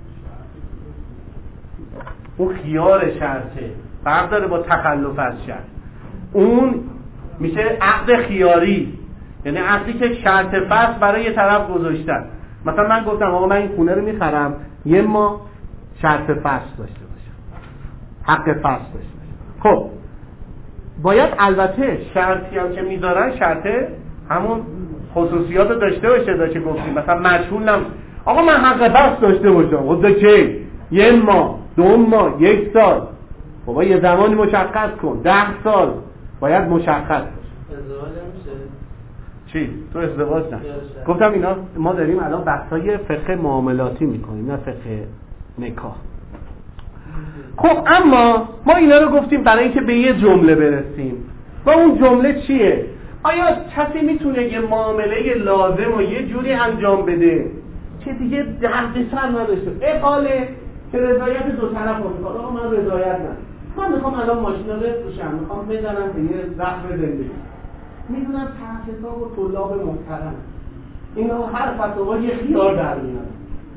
اون خیار شرطه، فرق داره با تخلف از شرط. اون میشه عقد خیاری، یعنی عقدی که شرط فصل برای یه طرف گذاشتن. مثلا من گفتم آقا من این خونه رو میخرم، یه ماه شرط فصل داشته باشم، حق فصل داشته باشم. خب باید البته شرطی هم که میذارن شرط همون خصوصیات رو داشته باشه، داشته گفتیم مثلا مجهول نم آقا من حق فصل داشته باشم. خب که یه ماه، دو ماه، یک سال، بابا یه زمانی مشخص کن، ده سال باید مشخص باشه. ازدواج نمیشه؟ چی؟ تو ازدواج نه. گفتم اینا ما داریم الان بحثای فقه معاملاتی میکنیم، نه فقه نکاح. خب اما ما اینا رو گفتیم برای اینکه به یه جمله برسیم. و اون جمله چیه؟ آیا کسی میتونه یه معامله لازم و یه جوری انجام بده که دیگه دردسر نداشته؟ اقاله که رضایت دو طرف رو میخواد. آقا من رضایت ندارم، من میخوام الان ماشین رو بفروشم، میخوام بزنم به یه زخم زندگی، میدونم طرف حساب و طلاب محترم، اینا هر فتوا یه خیار در میاد،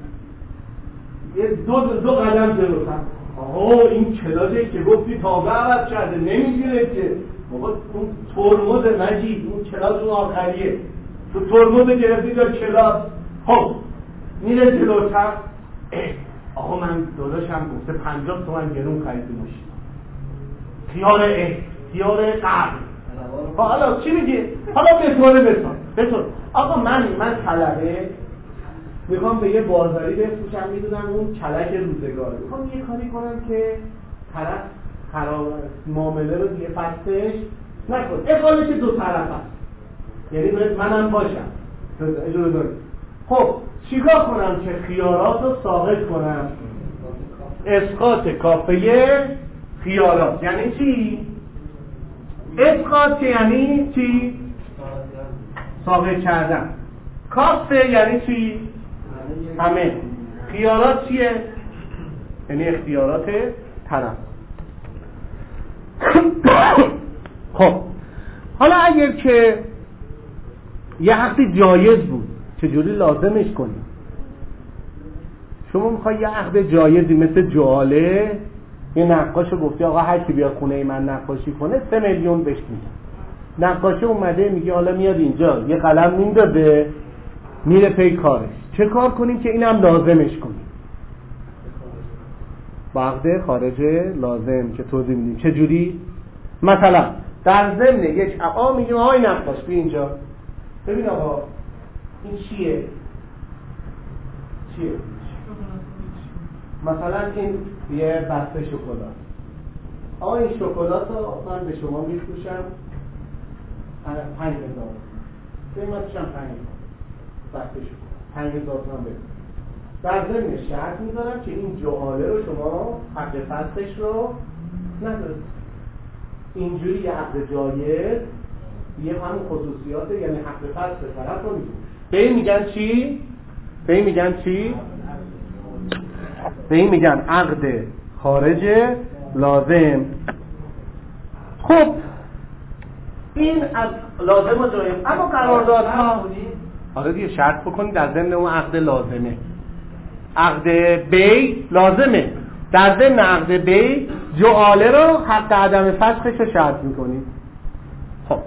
یه دو دو قدم جلوتر. آها این کلاجه که گفتی تازه عوض کرده نمیگیره که بابا اون ترمز مجید، اون کلاج اون آخریه، تو ترمز گرفتی تا کلاج. خب میره جلوتر، آقا من داداشم گفته پنجاه تومن گرون خریدی ماشین، خیار اه خیار قبل. حالا چی میگی؟ حالا بطوره بطور بطور آقا من من طلبه میخوام به یه بازاری بفروشم، میدونم اون کلک روزگاره، میخوام یه کاری کنم که طرف خراب معامله رو دیگه فستش نکن، اقالش دو طرف هست، یعنی باید منم باشم اجازه دارم. خب چیکار کنم که خیارات رو ساقط کنم؟ اسقاط کافه خیارات. یعنی چی؟ اسقاط یعنی چی؟ ساقط کردن. کافه یعنی چی؟ همه. خیارات چیه؟ یعنی اختیارات طرف. خب حالا اگر که یه حقی جایز بود چجوری لازمش کنی؟ شما میخوای یه عقد جایزی مثل جواله، یه نقاشو گفتی آقا هر کی بیاد خونه من نقاشی کنه سه میلیون بهش میدم. نقاشه اومده میگه حالا میاد اینجا یه قلم میندازه میره پی کارش. چه کار کنیم که اینم لازمش کنیم؟ با عقد خارج لازم که توضیح میدیم. چه جوری؟ مثلا در ضمن یک آقا میگیم آقای نقاش بی اینجا ببین آقا این چیه؟ چیه؟ مثلا این یه بسته شکلات. آقا این شکلات رو من به شما میفروشم پنج هزار قیمتش هم پنج هزار بسته شکلات پنج هزار تومان بده. در ضمن شرط میذارم که این جعاله رو شما حق فصلش رو ندارید. اینجوری یه عقد جایز یه همون خصوصیات، یعنی حق فصل به طرف رو میدونم. به این میگن چی؟ به این میگن چی؟ به این میگن عقد خارج لازم. خب این از لازم و جایز. اما قراردادها آره دیگه شرط بکنید در ضمن اون عقد لازمه. عقد بی لازمه، در ضمن عقد بی جعاله رو حق عدم فسخش رو شرط میکنید. خب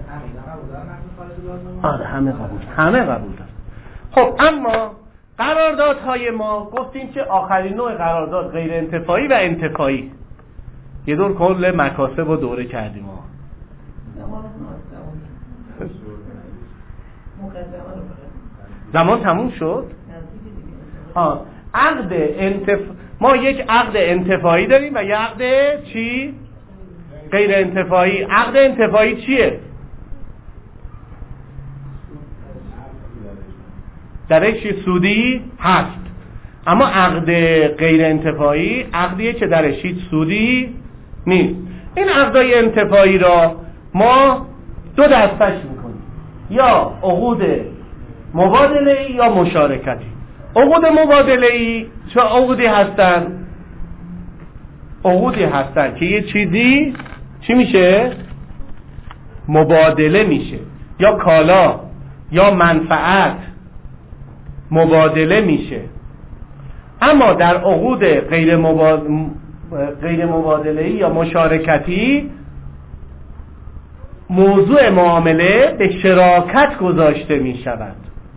آره همه قبول همه قبول دارن. خب اما قراردادهای ما گفتیم که آخرین نوع قرارداد غیر انتفاعی و انتفاعی. یه دور کل مکاسب رو دوره کردیم ما. زمان تموم شد؟ ها عقد انتف... ما یک عقد انتفاعی داریم و یک عقد چی؟ غیر انتفاعی. عقد انتفاعی چیه؟ درش سودی هست. اما عقد غیر انتفاعی عقدیه که درش هیچ سودی نیست. این عقدای انتفاعی را ما دو دستش میکنیم، یا عقود مبادله‌ای یا مشارکتی. عقود مبادله‌ای چه عقودی هستن؟ عقودی هستن که یه چیزی چی میشه؟ مبادله میشه، یا کالا یا منفعت مبادله میشه. اما در عقود غیر مباد... غیر مبادله‌ای یا مشارکتی موضوع معامله به شراکت گذاشته می شود.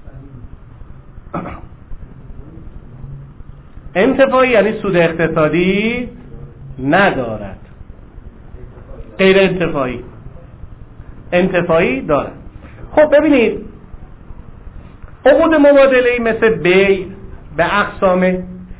انتفاعی یعنی سود اقتصادی ندارد. غیر انتفاعی انتفاعی دارد. خب ببینید عقود مبادله‌ای مثل بی به اقسام،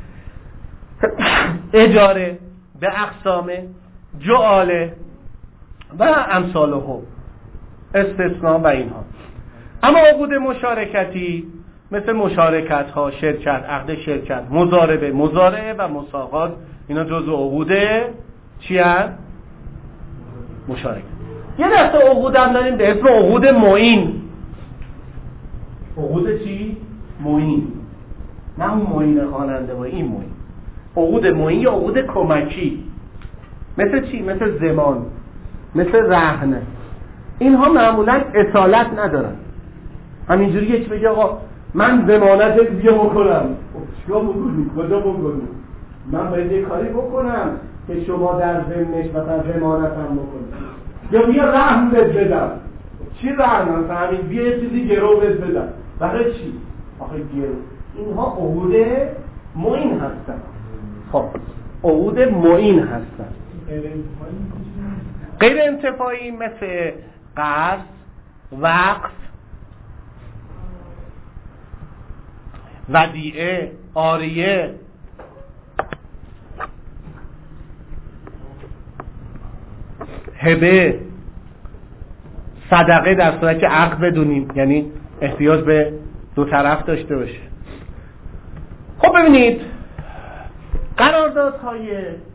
اجاره به اقسام، جعاله و امثاله، استثناء و اینها. اما عقود مشارکتی مثل مشارکت ها، شرکت، عقد شرکت، مضاربه، مضارعه و مساقات، اینا جزء عقود چی هست؟ مشارکت. یه دسته عقود هم داریم به اسم عقود معین. عقود چی؟ معین. نه اون معین خواننده و این معین. عقود معین یا عقود کمکی. مثل چی؟ مثل زمان، مثل رهن. اینها معمولا اصالت ندارن. همینجوری یک بگه آقا من ضمانتت بیا بکنم. چیکار بکنی؟ کجا بکنی؟ من باید یه کاری بکنم که شما در ضمنش مثلا ضمانتم بکنید، یا بیا رحم بهت بدم. چی رحم؟ مثلا همین بیا یه چیزی گرو بهت بدم. برای چی؟ آخه گرو اینها عقود معین هستن. خب عقود معین هستن. غیر انتفاعی مثل قرض، وقف، ودیعه، عاریه، هبه، صدقه در صورت که عقد بدونیم، یعنی احتیاج به دو طرف داشته باشه. خب ببینید قراردادهای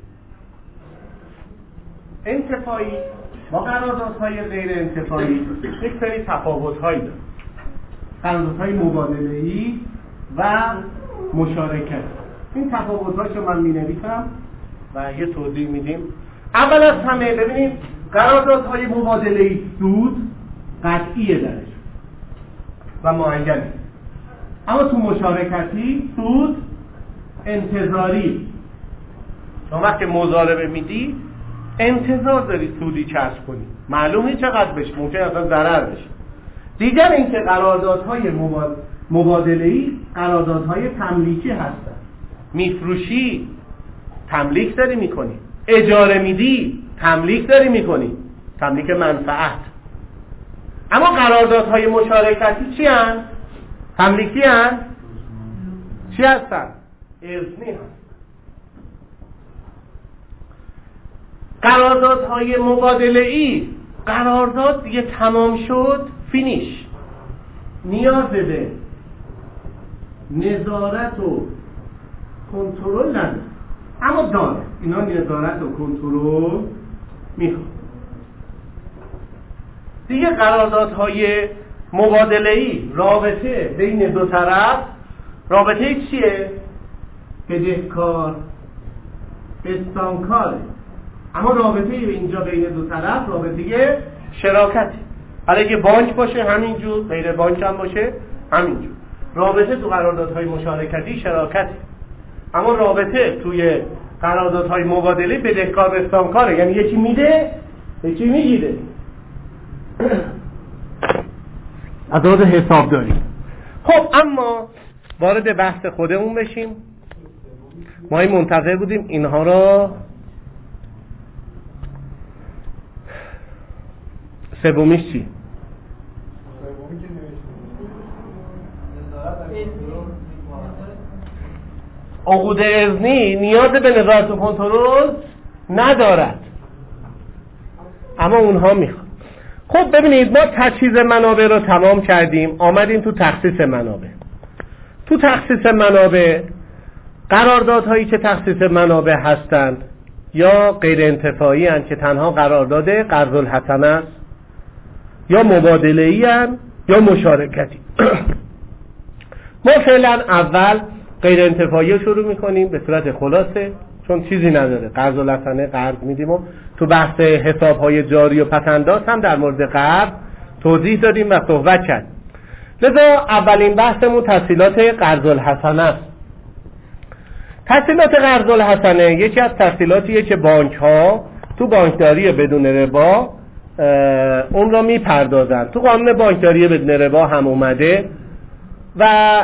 انتفاعی با قراردادهای غیر انتفاعی یک سری تفاوت‌هایی داره. قراردادهای مبادله‌ای و مشارکت. این تفاوت‌هاش رو من می‌نویسم و یه توضیح میدیم. اول از همه ببینید قراردادهای مبادله‌ای سود قطعیه درش و معینه، اما تو مشارکتی سود انتظاری. شما وقتی مضاربه میدی انتظار داری سودی کسب کنی، معلومه چقدر بشه، ممکن اصلا ضرر بشه. دیگر اینکه قراردادهای مبادله‌ای قراردادهای تملیکی هستن. میفروشی تملیک داری میکنی، اجاره میدی تملیک داری میکنی، تملیک منفعت. اما قراردادهای مشارکتی چی هستند؟ تملیکی هستند؟ چی هستند؟ ارثی هستند. قراردادهای مبادله‌ای قرارداد دیگه تمام شد، فینیش، نیاز به نظارت و کنترل نداره، اما داره. اینا نظارت و کنترل میخواد. دیگه قراردادهای مبادله‌ای رابطه بین دو طرف، رابطه چیه؟ بدهکار بستانکاره، اما رابطه اینجا بین دو طرف رابطه شراکتی. حالا اگه بانک باشه همینجور، غیر بانک هم باشه همینجور. رابطه تو قراردادهای مشارکتی شراکتی، اما رابطه توی قراردادهای مبادله بدهکار بستانکاره، یعنی یکی میده یکی میگیره. از لحاظ حسابداری. خب اما وارد بحث خودمون بشیم. ما این منتظر بودیم اینها را سومیش چی؟ عقود اذنی نیاز به نظارت و کنترل ندارد، اما اونها میخواد. خب ببینید ما تجهیز منابع رو تمام کردیم، آمدیم تو تخصیص منابع. تو تخصیص منابع قراردادهایی که تخصیص منابع هستند یا غیر انتفاعی هستند که تنها قرارداد قرض الحسنه است، یا مبادله‌ای هستند یا مشارکتی. ما فعلا اول غیر انتفاعی رو شروع میکنیم به صورت خلاصه، چون چیزی نداره. قرض الحسنه قرض میدیم و تو بحث حسابهای جاری و پسنداز هم در مورد قرض توضیح دادیم و صحبت کردیم. لذا اولین بحثمون تسهیلات قرض الحسنه است. تسهیلات قرض الحسنه یکی از تسهیلاتیه که بانک ها تو بانکداری بدون ربا اون را میپردازن. تو قانون بانکداری بدون ربا هم اومده و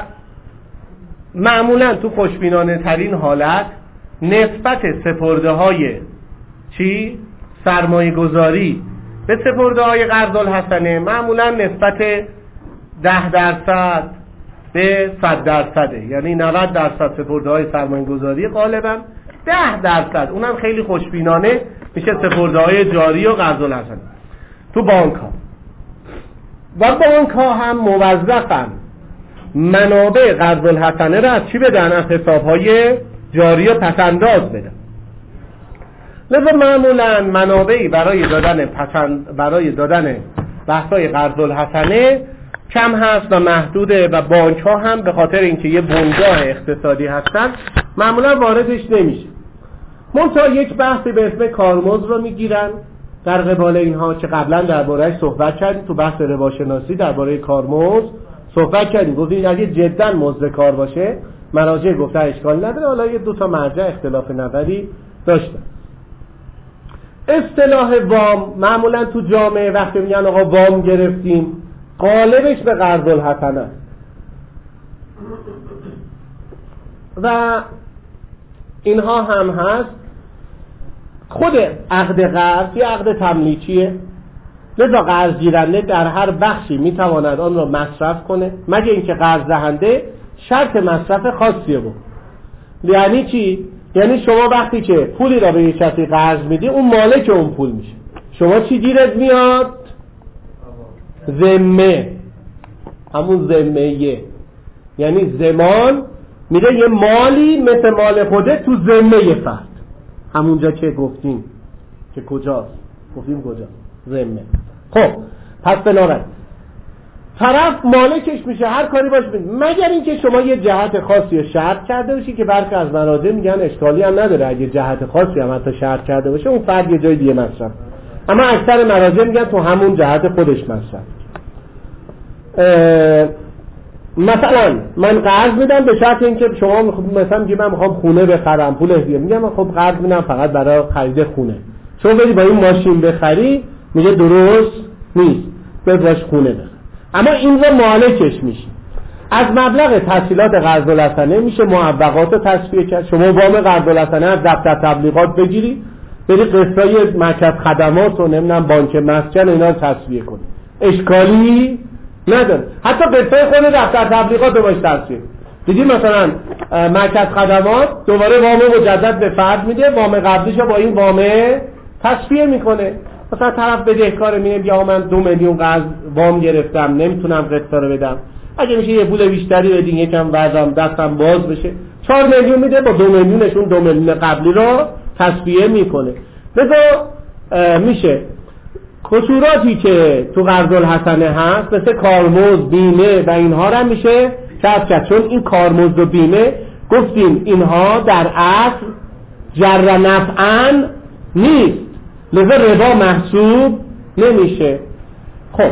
معمولا تو خوشبینانه ترین حالت نسبت سپرده های چی؟ سرمایه گذاری به سپرده های قرض الحسنه معمولا نسبت ده درصد به صد درصده، یعنی نود درصد سپرده های سرمایه گذاری غالبا ده درصد اونم خیلی خوشبینانه میشه سپرده های جاری و قرض الحسنه تو بانک ها. و بانک ها هم موظفن منابع قرض الحسنه را از چی بدن؟ از حساب های جاری و پسنداز بدن. لذا معمولا منابعی برای دادن پسند برای دادن بحث‌های قرض الحسنه کم هست و محدوده و بانک ها هم به خاطر اینکه یه بنگاه اقتصادی هستن معمولا واردش نمیشه. منتها یک بحثی به اسم کارمزد رو میگیرن در قبال اینها که قبلا درباره‌اش صحبت کردیم. تو بحث رواشناسی درباره کارمزد صحبت کردیم، گفتیم اگه جدا مزد کار باشه مراجع گفتن اشکال نداره. حالا یه دو تا مرجع اختلاف نظری داشتن. اصطلاح وام معمولا تو جامعه وقتی میگن آقا وام گرفتیم، غالبش به قرض الحسنه است و اینها هم هست. خود عقد قرض یه عقد تملیکیه، لذا قرض گیرنده در هر بخشی میتواند آن را مصرف کنه مگه اینکه قرض دهنده شرط مصرف خاصی بود. یعنی چی؟ یعنی شما وقتی که پولی را به یک کسی قرض میدی اون مالک اون پول میشه، شما چی گیرت میاد؟ ذمه، همون ذمه، یعنی ضمان میره یه مالی مثل مال خوده تو ذمه فرد. همونجا که گفتیم که کجاست؟ گفتیم کجا؟ ذمه. خب پس بنابراین طرف مالکش میشه، هر کاری باش بید، مگر اینکه شما یه جهت خاصی رو شرط کرده باشی که برخی از مراجع میگن اشکالی هم نداره اگه جهت خاصی هم حتی شرط کرده باشه اون فرد یه جای دیگه مصرف، اما اکثر مراجع میگن تو همون جهت خودش مصرف. مثلا من قرض میدم به شرط اینکه شما مثلا میگی من میخوام خونه بخرم، پول هدیه، میگم من خب قرض میدم فقط برای خرید خونه، شما بدی با این ماشین بخری، میگه درست نیست، بذارش خونه بخر، اما این رو مالکش میشه. از مبلغ تسهیلات قرض الحسنه میشه معوقات رو تصفیه کرد. شما وام قرض الحسنه از دفتر تبلیغات بگیری، بری قسطای مرکز خدمات و نمیدونم بانک مسکن اینا رو تصفیه کنی، اشکالی نداره. حتی قسطای خود دفتر تبلیغات رو باش تصفیه. دیدی مثلا مرکز خدمات دوباره وام مجدد به فرد میده، وام قبلیش با این وام تصفیه میکنه. مثلا طرف بدهکار میگه بیا من دو میلیون قرض وام گرفتم نمیتونم قسطا رو بدم، اگه میشه یه پول بیشتری بدین یکم وضعم دستم باز بشه، چهار میلیون میده، با دو میلیونشون دو میلیون قبلی رو تصفیه میکنه. لذا میشه کسوراتی که تو قرض الحسنه هست مثل کارمزد، بیمه و اینها رو میشه کسب کرد، چون این کارمزد و بیمه گفتیم اینها در اصل جر نفعن نیست، لذا ربا محسوب نمیشه. خب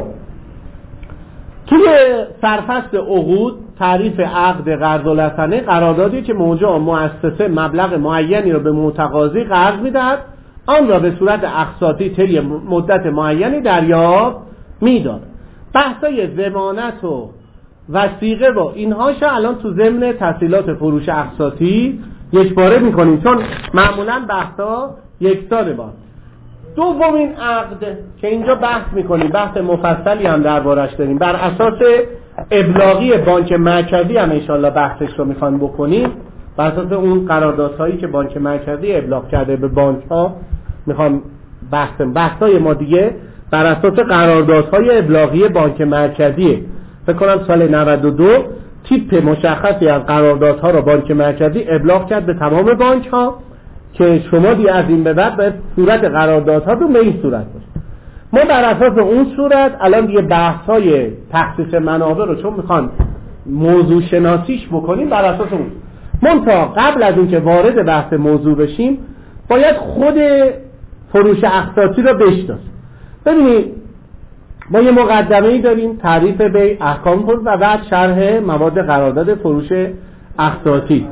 توی سرفصل عقود تعریف عقد قرض الحسنه قراردادی که موجب مؤسسه مبلغ معینی را به متقاضی قرض میدهد، آن را به صورت اقساطی طی مدت معینی دریافت می‌دارد. بحثای ضمانت و وثیقه و اینهاشو الان تو ضمن تسهیلات فروش اقساطی یک باره می‌کنیم، چون معمولاً بحثا یک سال بعد. دومین عقد که اینجا بحث می‌کنیم، بحث مفصلی هم دربارش داریم، بر اساس ابلاغی بانک مرکزی هم انشالله بحثش رو می‌خوایم بکنیم، بر اساس اون قراردادهایی که بانک مرکزی ابلاغ کرده به بانک‌ها میخوام بحث بحثای ما دیگه بر اساس قراردادهای ابلاغی بانک مرکزیه. فکر کنم سال نود و دو تیپ مشخصی از قراردادها رو بانک مرکزی ابلاغ کرد به تمام بانک‌ها که شما دیگه از این به بعد باید صورت قراردادها رو به این صورت باشه. ما بر اساس اون صورت الان دیگه بحث‌های تخصیص منابع رو چون میخوان موضوع شناسیش بکنیم بر اساس اون. منتها قبل از اینکه وارد بحث موضوع بشیم باید خود فروش اقساطی رو بشناسیم. ببینید ما یه مقدمه‌ای داریم، تعریف بیع، احکام فروش و بعد شرح مواد قرارداد فروش اقساطی.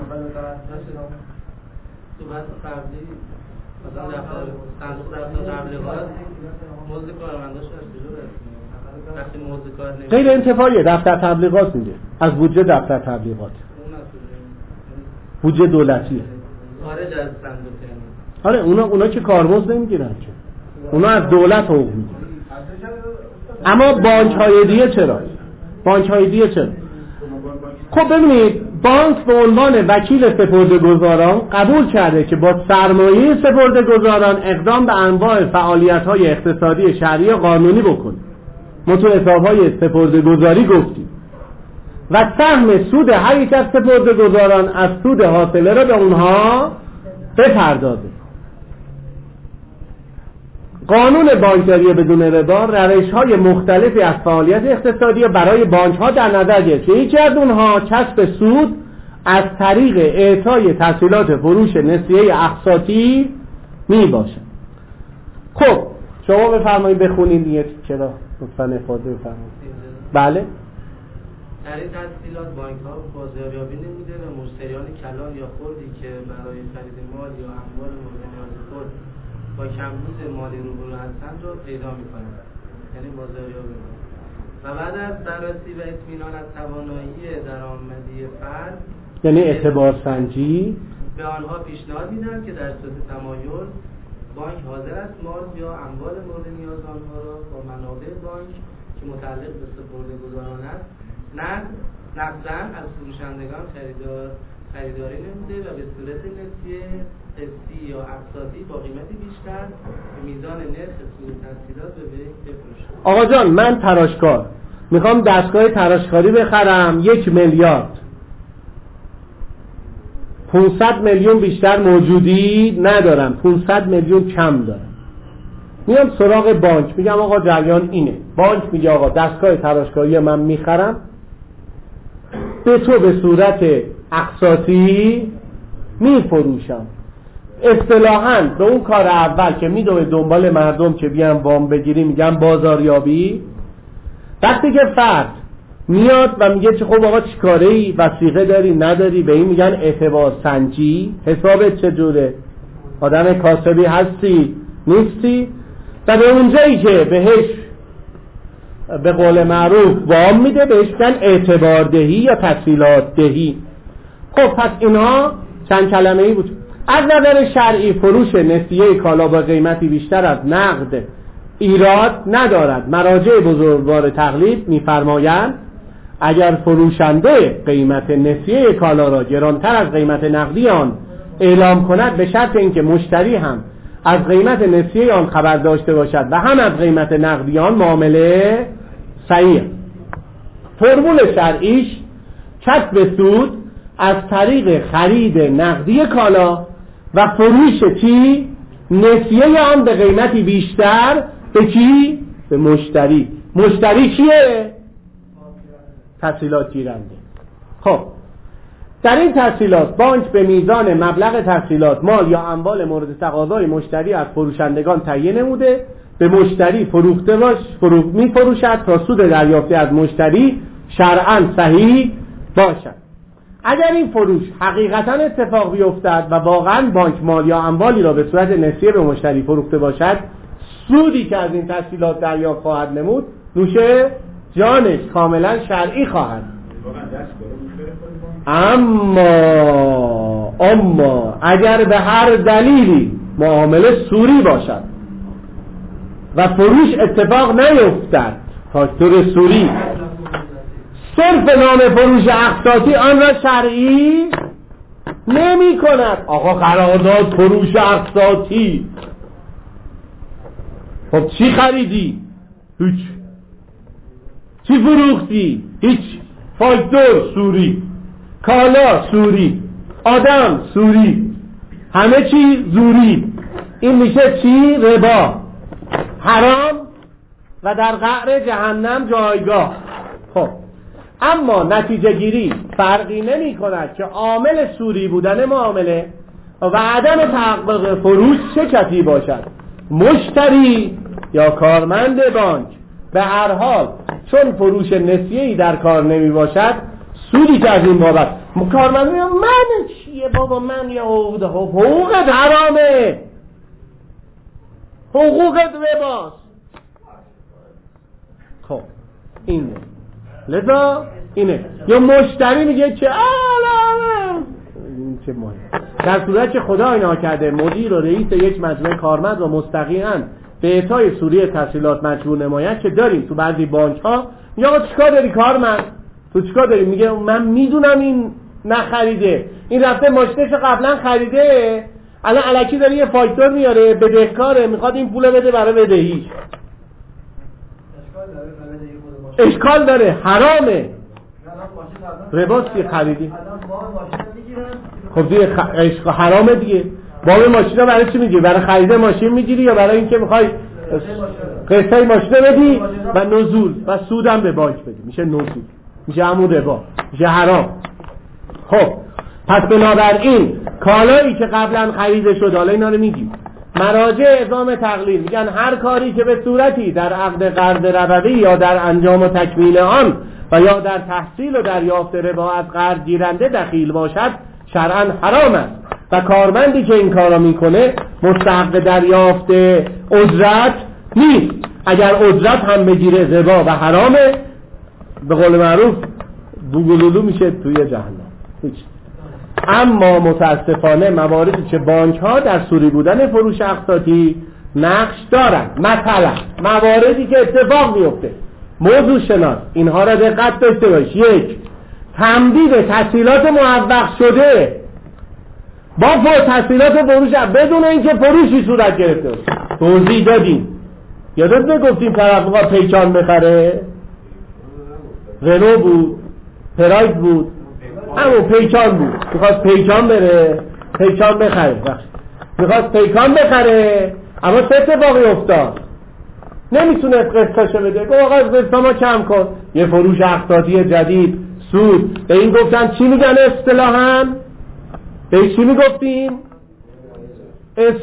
غیر انتفاعیه، دفتر تبلیغات میده، از بودجه دفتر تبلیغات، بودجه دولتیه. خارج از صندوق. آره اونا اونا که کارمزد نمیگیرن که، اونا از دولت حقوق میگیرن. اما بانک های دیگه چرا؟ بانک های دیگه چرا؟ خب ببینید بانک به عنوان وکیل سپرده‌گذاران قبول کرده که با سرمایه سپرده‌گذاران اقدام به انواع فعالیت های اقتصادی شرعی و قانونی بکنه. ما تو حساب های سپرده‌گذاری گفتیم و سهم سود هر یک از سپرده‌گذاران از سود حاصله را به اونها بپردازه. قانون بانکداری بدون ربا روش‌های مختلفی از فعالیت اقتصادی برای بانک‌ها در نظر گرفت که یکی از اونها کسب سود از طریق اعطای تسهیلات فروش نسیه اقساطی می باشد. خب شما بفرمایید بخونید دیگه، چرا لطفاً افاده بفرمایید. بله در این تسهیلات بانک ها بازاریابی نموده و مشتریان کلان یا خردی که برای خرید مال یا اموال مورد نیاز خود با کمبود مالی روبرو هستند را پیدا می‌کنند، یعنی بازاریابی. و بعد از بررسی و اطمینان از توانایی درآمدی فرد، یعنی اعتبار سنجی، به آنها پیشنهاد می‌دهند که در صورت تمایل بانک حاضر است مال یا اموال مورد نیاز آنها را با منابع بانک که متعلق به سپرده‌گذاران است نقد نقداً از فروشندگان خریدار خریداری نموده و به صورت نسیه حسی یا اقساطی با قیمتی بیشتر به میزان نرخ سود تسهیلات به وی بفروشد. آقا جان من تراشکار میخوام دستگاه تراشکاری بخرم یک میلیارد، پانصد میلیون بیشتر موجودی ندارم، پانصد میلیون کم دارم. میام سراغ بانک میگم آقا جریان اینه. بانک میگه آقا دستگاه تراشکاری من میخرم به تو به صورت اقساطی میفروشم. اصطلاحاً به اون کار اول که میدوه دنبال مردم که بیان وام بگیری میگن بازاریابی. وقتی که فرد میاد و میگه چه خب آقا چیکاره ای، وثیقه داری نداری، به این میگن اعتبار سنجی. حسابت چجوره؟ آدم کاسبی هستی نیستی؟ و به اونجایی که بهش به قول معروف وام میده بهش میگن اعتبار دهی یا تسهیلات دهی. خب پس اینها چند کلمه ای بود. از نظر شرعی فروش نسیه کالا با قیمتی بیشتر از نقد ایراد ندارد. مراجع بزرگوار تقلید میفرمایند اگر فروشنده قیمت نسیه کالا را گرانتر از قیمت نقدی آن اعلام کند به شرط اینکه مشتری هم از قیمت نسیه آن خبر داشته باشد و هم از قیمت نقدی آن معامله صحیح. فرمول شرعیش کسب سود از طریق خرید نقدی کالا و فروش چی؟ نسیه آن به قیمتی بیشتر به کی؟ به مشتری. مشتری کیه؟ تسهیلات گیرنده. خب در این تسهیلات بانک به میزان مبلغ تسهیلات مال یا اموال مورد تقاضای مشتری از فروشندگان تهیه نموده به مشتری فروخته باش فروخت می فروشد تا سود دریافته از مشتری شرعاً صحیح باشد. اگر این فروش حقیقتاً اتفاق بیفتد و واقعاً بانک مال یا اموالی را به صورت نسیه به مشتری فروخته باشد، سودی که از این تسهیلات دریافت خواهد نمود نوش جانش کاملاً شرعی خواهد. اما اما اگر به هر دلیلی معامله سوری باشد و فروش اتفاق نیفتد، فاکتور سوری، صرف نام فروش اقساطی آن را شرعی نمی کند. آقا قرارداد فروش اقساطی، خب چی خریدی؟ هیچ. چی فروختی؟ هیچ. فاکتور سوری، کالا سوری، آدم سوری، همه چی زوری. این میشه چی؟ ربا، حرام و در قعر جهنم جایگاه. خب اما نتیجه گیری فرقی نمی کند که عامل سوری بودن معامله و عدم تحقق فروش چه کسی باشد، مشتری یا کارمند بانک. به هر حال چون فروش نسیه‌ای در کار نمی باشد، سودی که از این بابت کارمند میگه من چیه بابا، من یا حقوق حقوقت حرامه، حقوقت رباست. خب اینه، لذا اینه. یا مشتری میگه که آلا چه مهم. در صورت که خدا اینا کرده مدیر و رئیس یک مجموعه کارمند و مستقیما به اعطای سوری تسهیلات مجبور نماید که داریم تو بعضی بانک ها. میگه آقا چیکار داری کارمند؟ تو چیکار داری؟ میگه من میدونم این نخریده، این رفته ماشینش قبلا خریده، الان الکی داره یه فاکتور میاره، بدهکاره، میخواد این پول بده برای بدهیش. اشکال داره، حرامه، رباسی خریدی. خب دیگه خ... حرامه دیگه. باب ماشین رو برای چی میگیری؟ برای خرید ماشین میگیری یا برای اینکه میخوای قسطای ماشین بدی و نزول و سودم به بانک بدی؟ میشه نزول، میشه همون ربا، میشه حرام. خب پس بنابراین کالایی که قبلا خریده شد، حالا اینا رو میگیم، مراجع اعزام تقلیل میگن هر کاری که به صورتی در عقد قرض ربوی یا در انجام و تکمیل آن و یا در تحصیل و دریافت ربا از قرض گیرنده دخیل باشد شرعاً حرام است و کارمندی که این کارا میکنه مستحق دریافت اجرت نیست. اگر اجرت هم بگیره ربا و حرامه، به قول معروف بوگلولو میشه توی جهنم. هیچ. اما متاسفانه مواردی که بانک ها در سوری بودن فروش اقساطی نقش دارن، مثلا مواردی که اتفاق میفته، موضوع شناس اینها را دقت داشته باش. یک، تمدید تسهیلات معوق شده با تسهیلات فروش بدون اینکه فروشی صورت گرفته باشه. توضیح دادیم، یادت گفتیم طرف میخواد پیکان بخره، رنو بود، پراید بود، همون پیکان بود، میخواد پیکان بره، پیکان بخره، میخواد پیکان بخره، اما چه اتفاقی افتاد؟ نمیتونه قسطاشو بده، گفت آقا قسطا ما کم کن. یه فروش اقساطی جدید سود، به این گفتن چی میگن اصطلاحاً؟ به چی میگفتیم؟ اس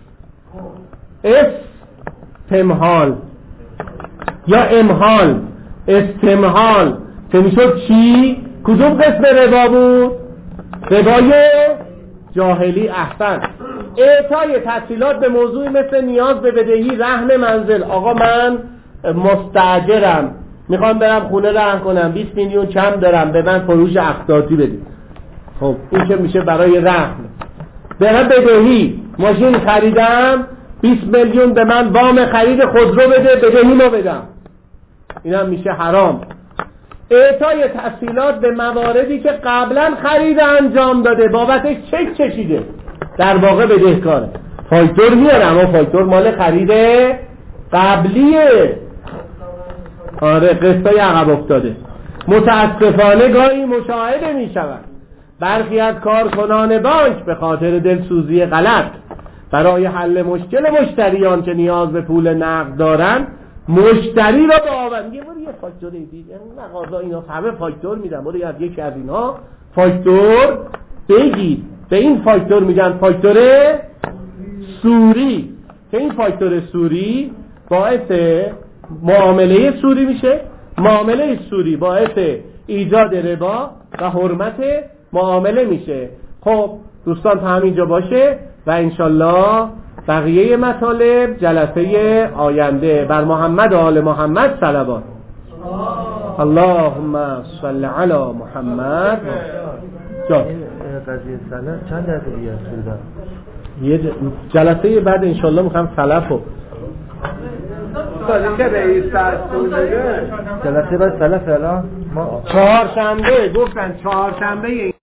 استمهال یا امهال. استمهال که میشد چی؟ کدوم قسم ربا بود؟ ربای جاهلی. احسن. اعطای تسهیلات به موضوعی مثل نیاز به بدهی، رهن منزل. آقا من مستاجرم، میخوام برم خونه رهن کنم، بیست میلیون کم دارم، به من فروش اقساطی بدید. خب این که میشه برای رهن. برم بدهی، ماشین خریدم، بیست میلیون به من وام خرید خودرو بده، بدهیمو بدم، اینم میشه حرام. اعطای تسهیلات به مواردی که قبلا خرید انجام داده، بابتش چک چشیده، در واقع بدهکاره. فاکتور میاره اما فاکتور مال خرید قبلیه. آره، قسطای عقب افتاده. متاسفانه گاهی مشاهده میشود برخی از کارکنان بانک به خاطر دلسوزی غلط برای حل مشکل مشتریان که نیاز به پول نقد دارن، مشتری را به آورد میگه برو یه فاکتور دیگه، مغازه اینا همه فاکتور میدن، برو از یکی از اینها فاکتور بگیر. به این فاکتور میگن فاکتور سوری، که این فاکتور سوری باعث معامله سوری میشه. معامله سوری باعث ایجاد ربا و حرمت معامله میشه. خب دوستان تا همینجا باشه و انشالله بقیه مطالب جلسه آینده. بر محمد و آل محمد صلوات. اللهم صل علی محمد. جا قضیه سلف چند درصد دیگه است؟ یه جلسه بعد انشالله میخوام سلفو سالی که رئیس دستور بده. جلسه بعد سلف الان ما چهارشنبه گفتن، چهارشنبه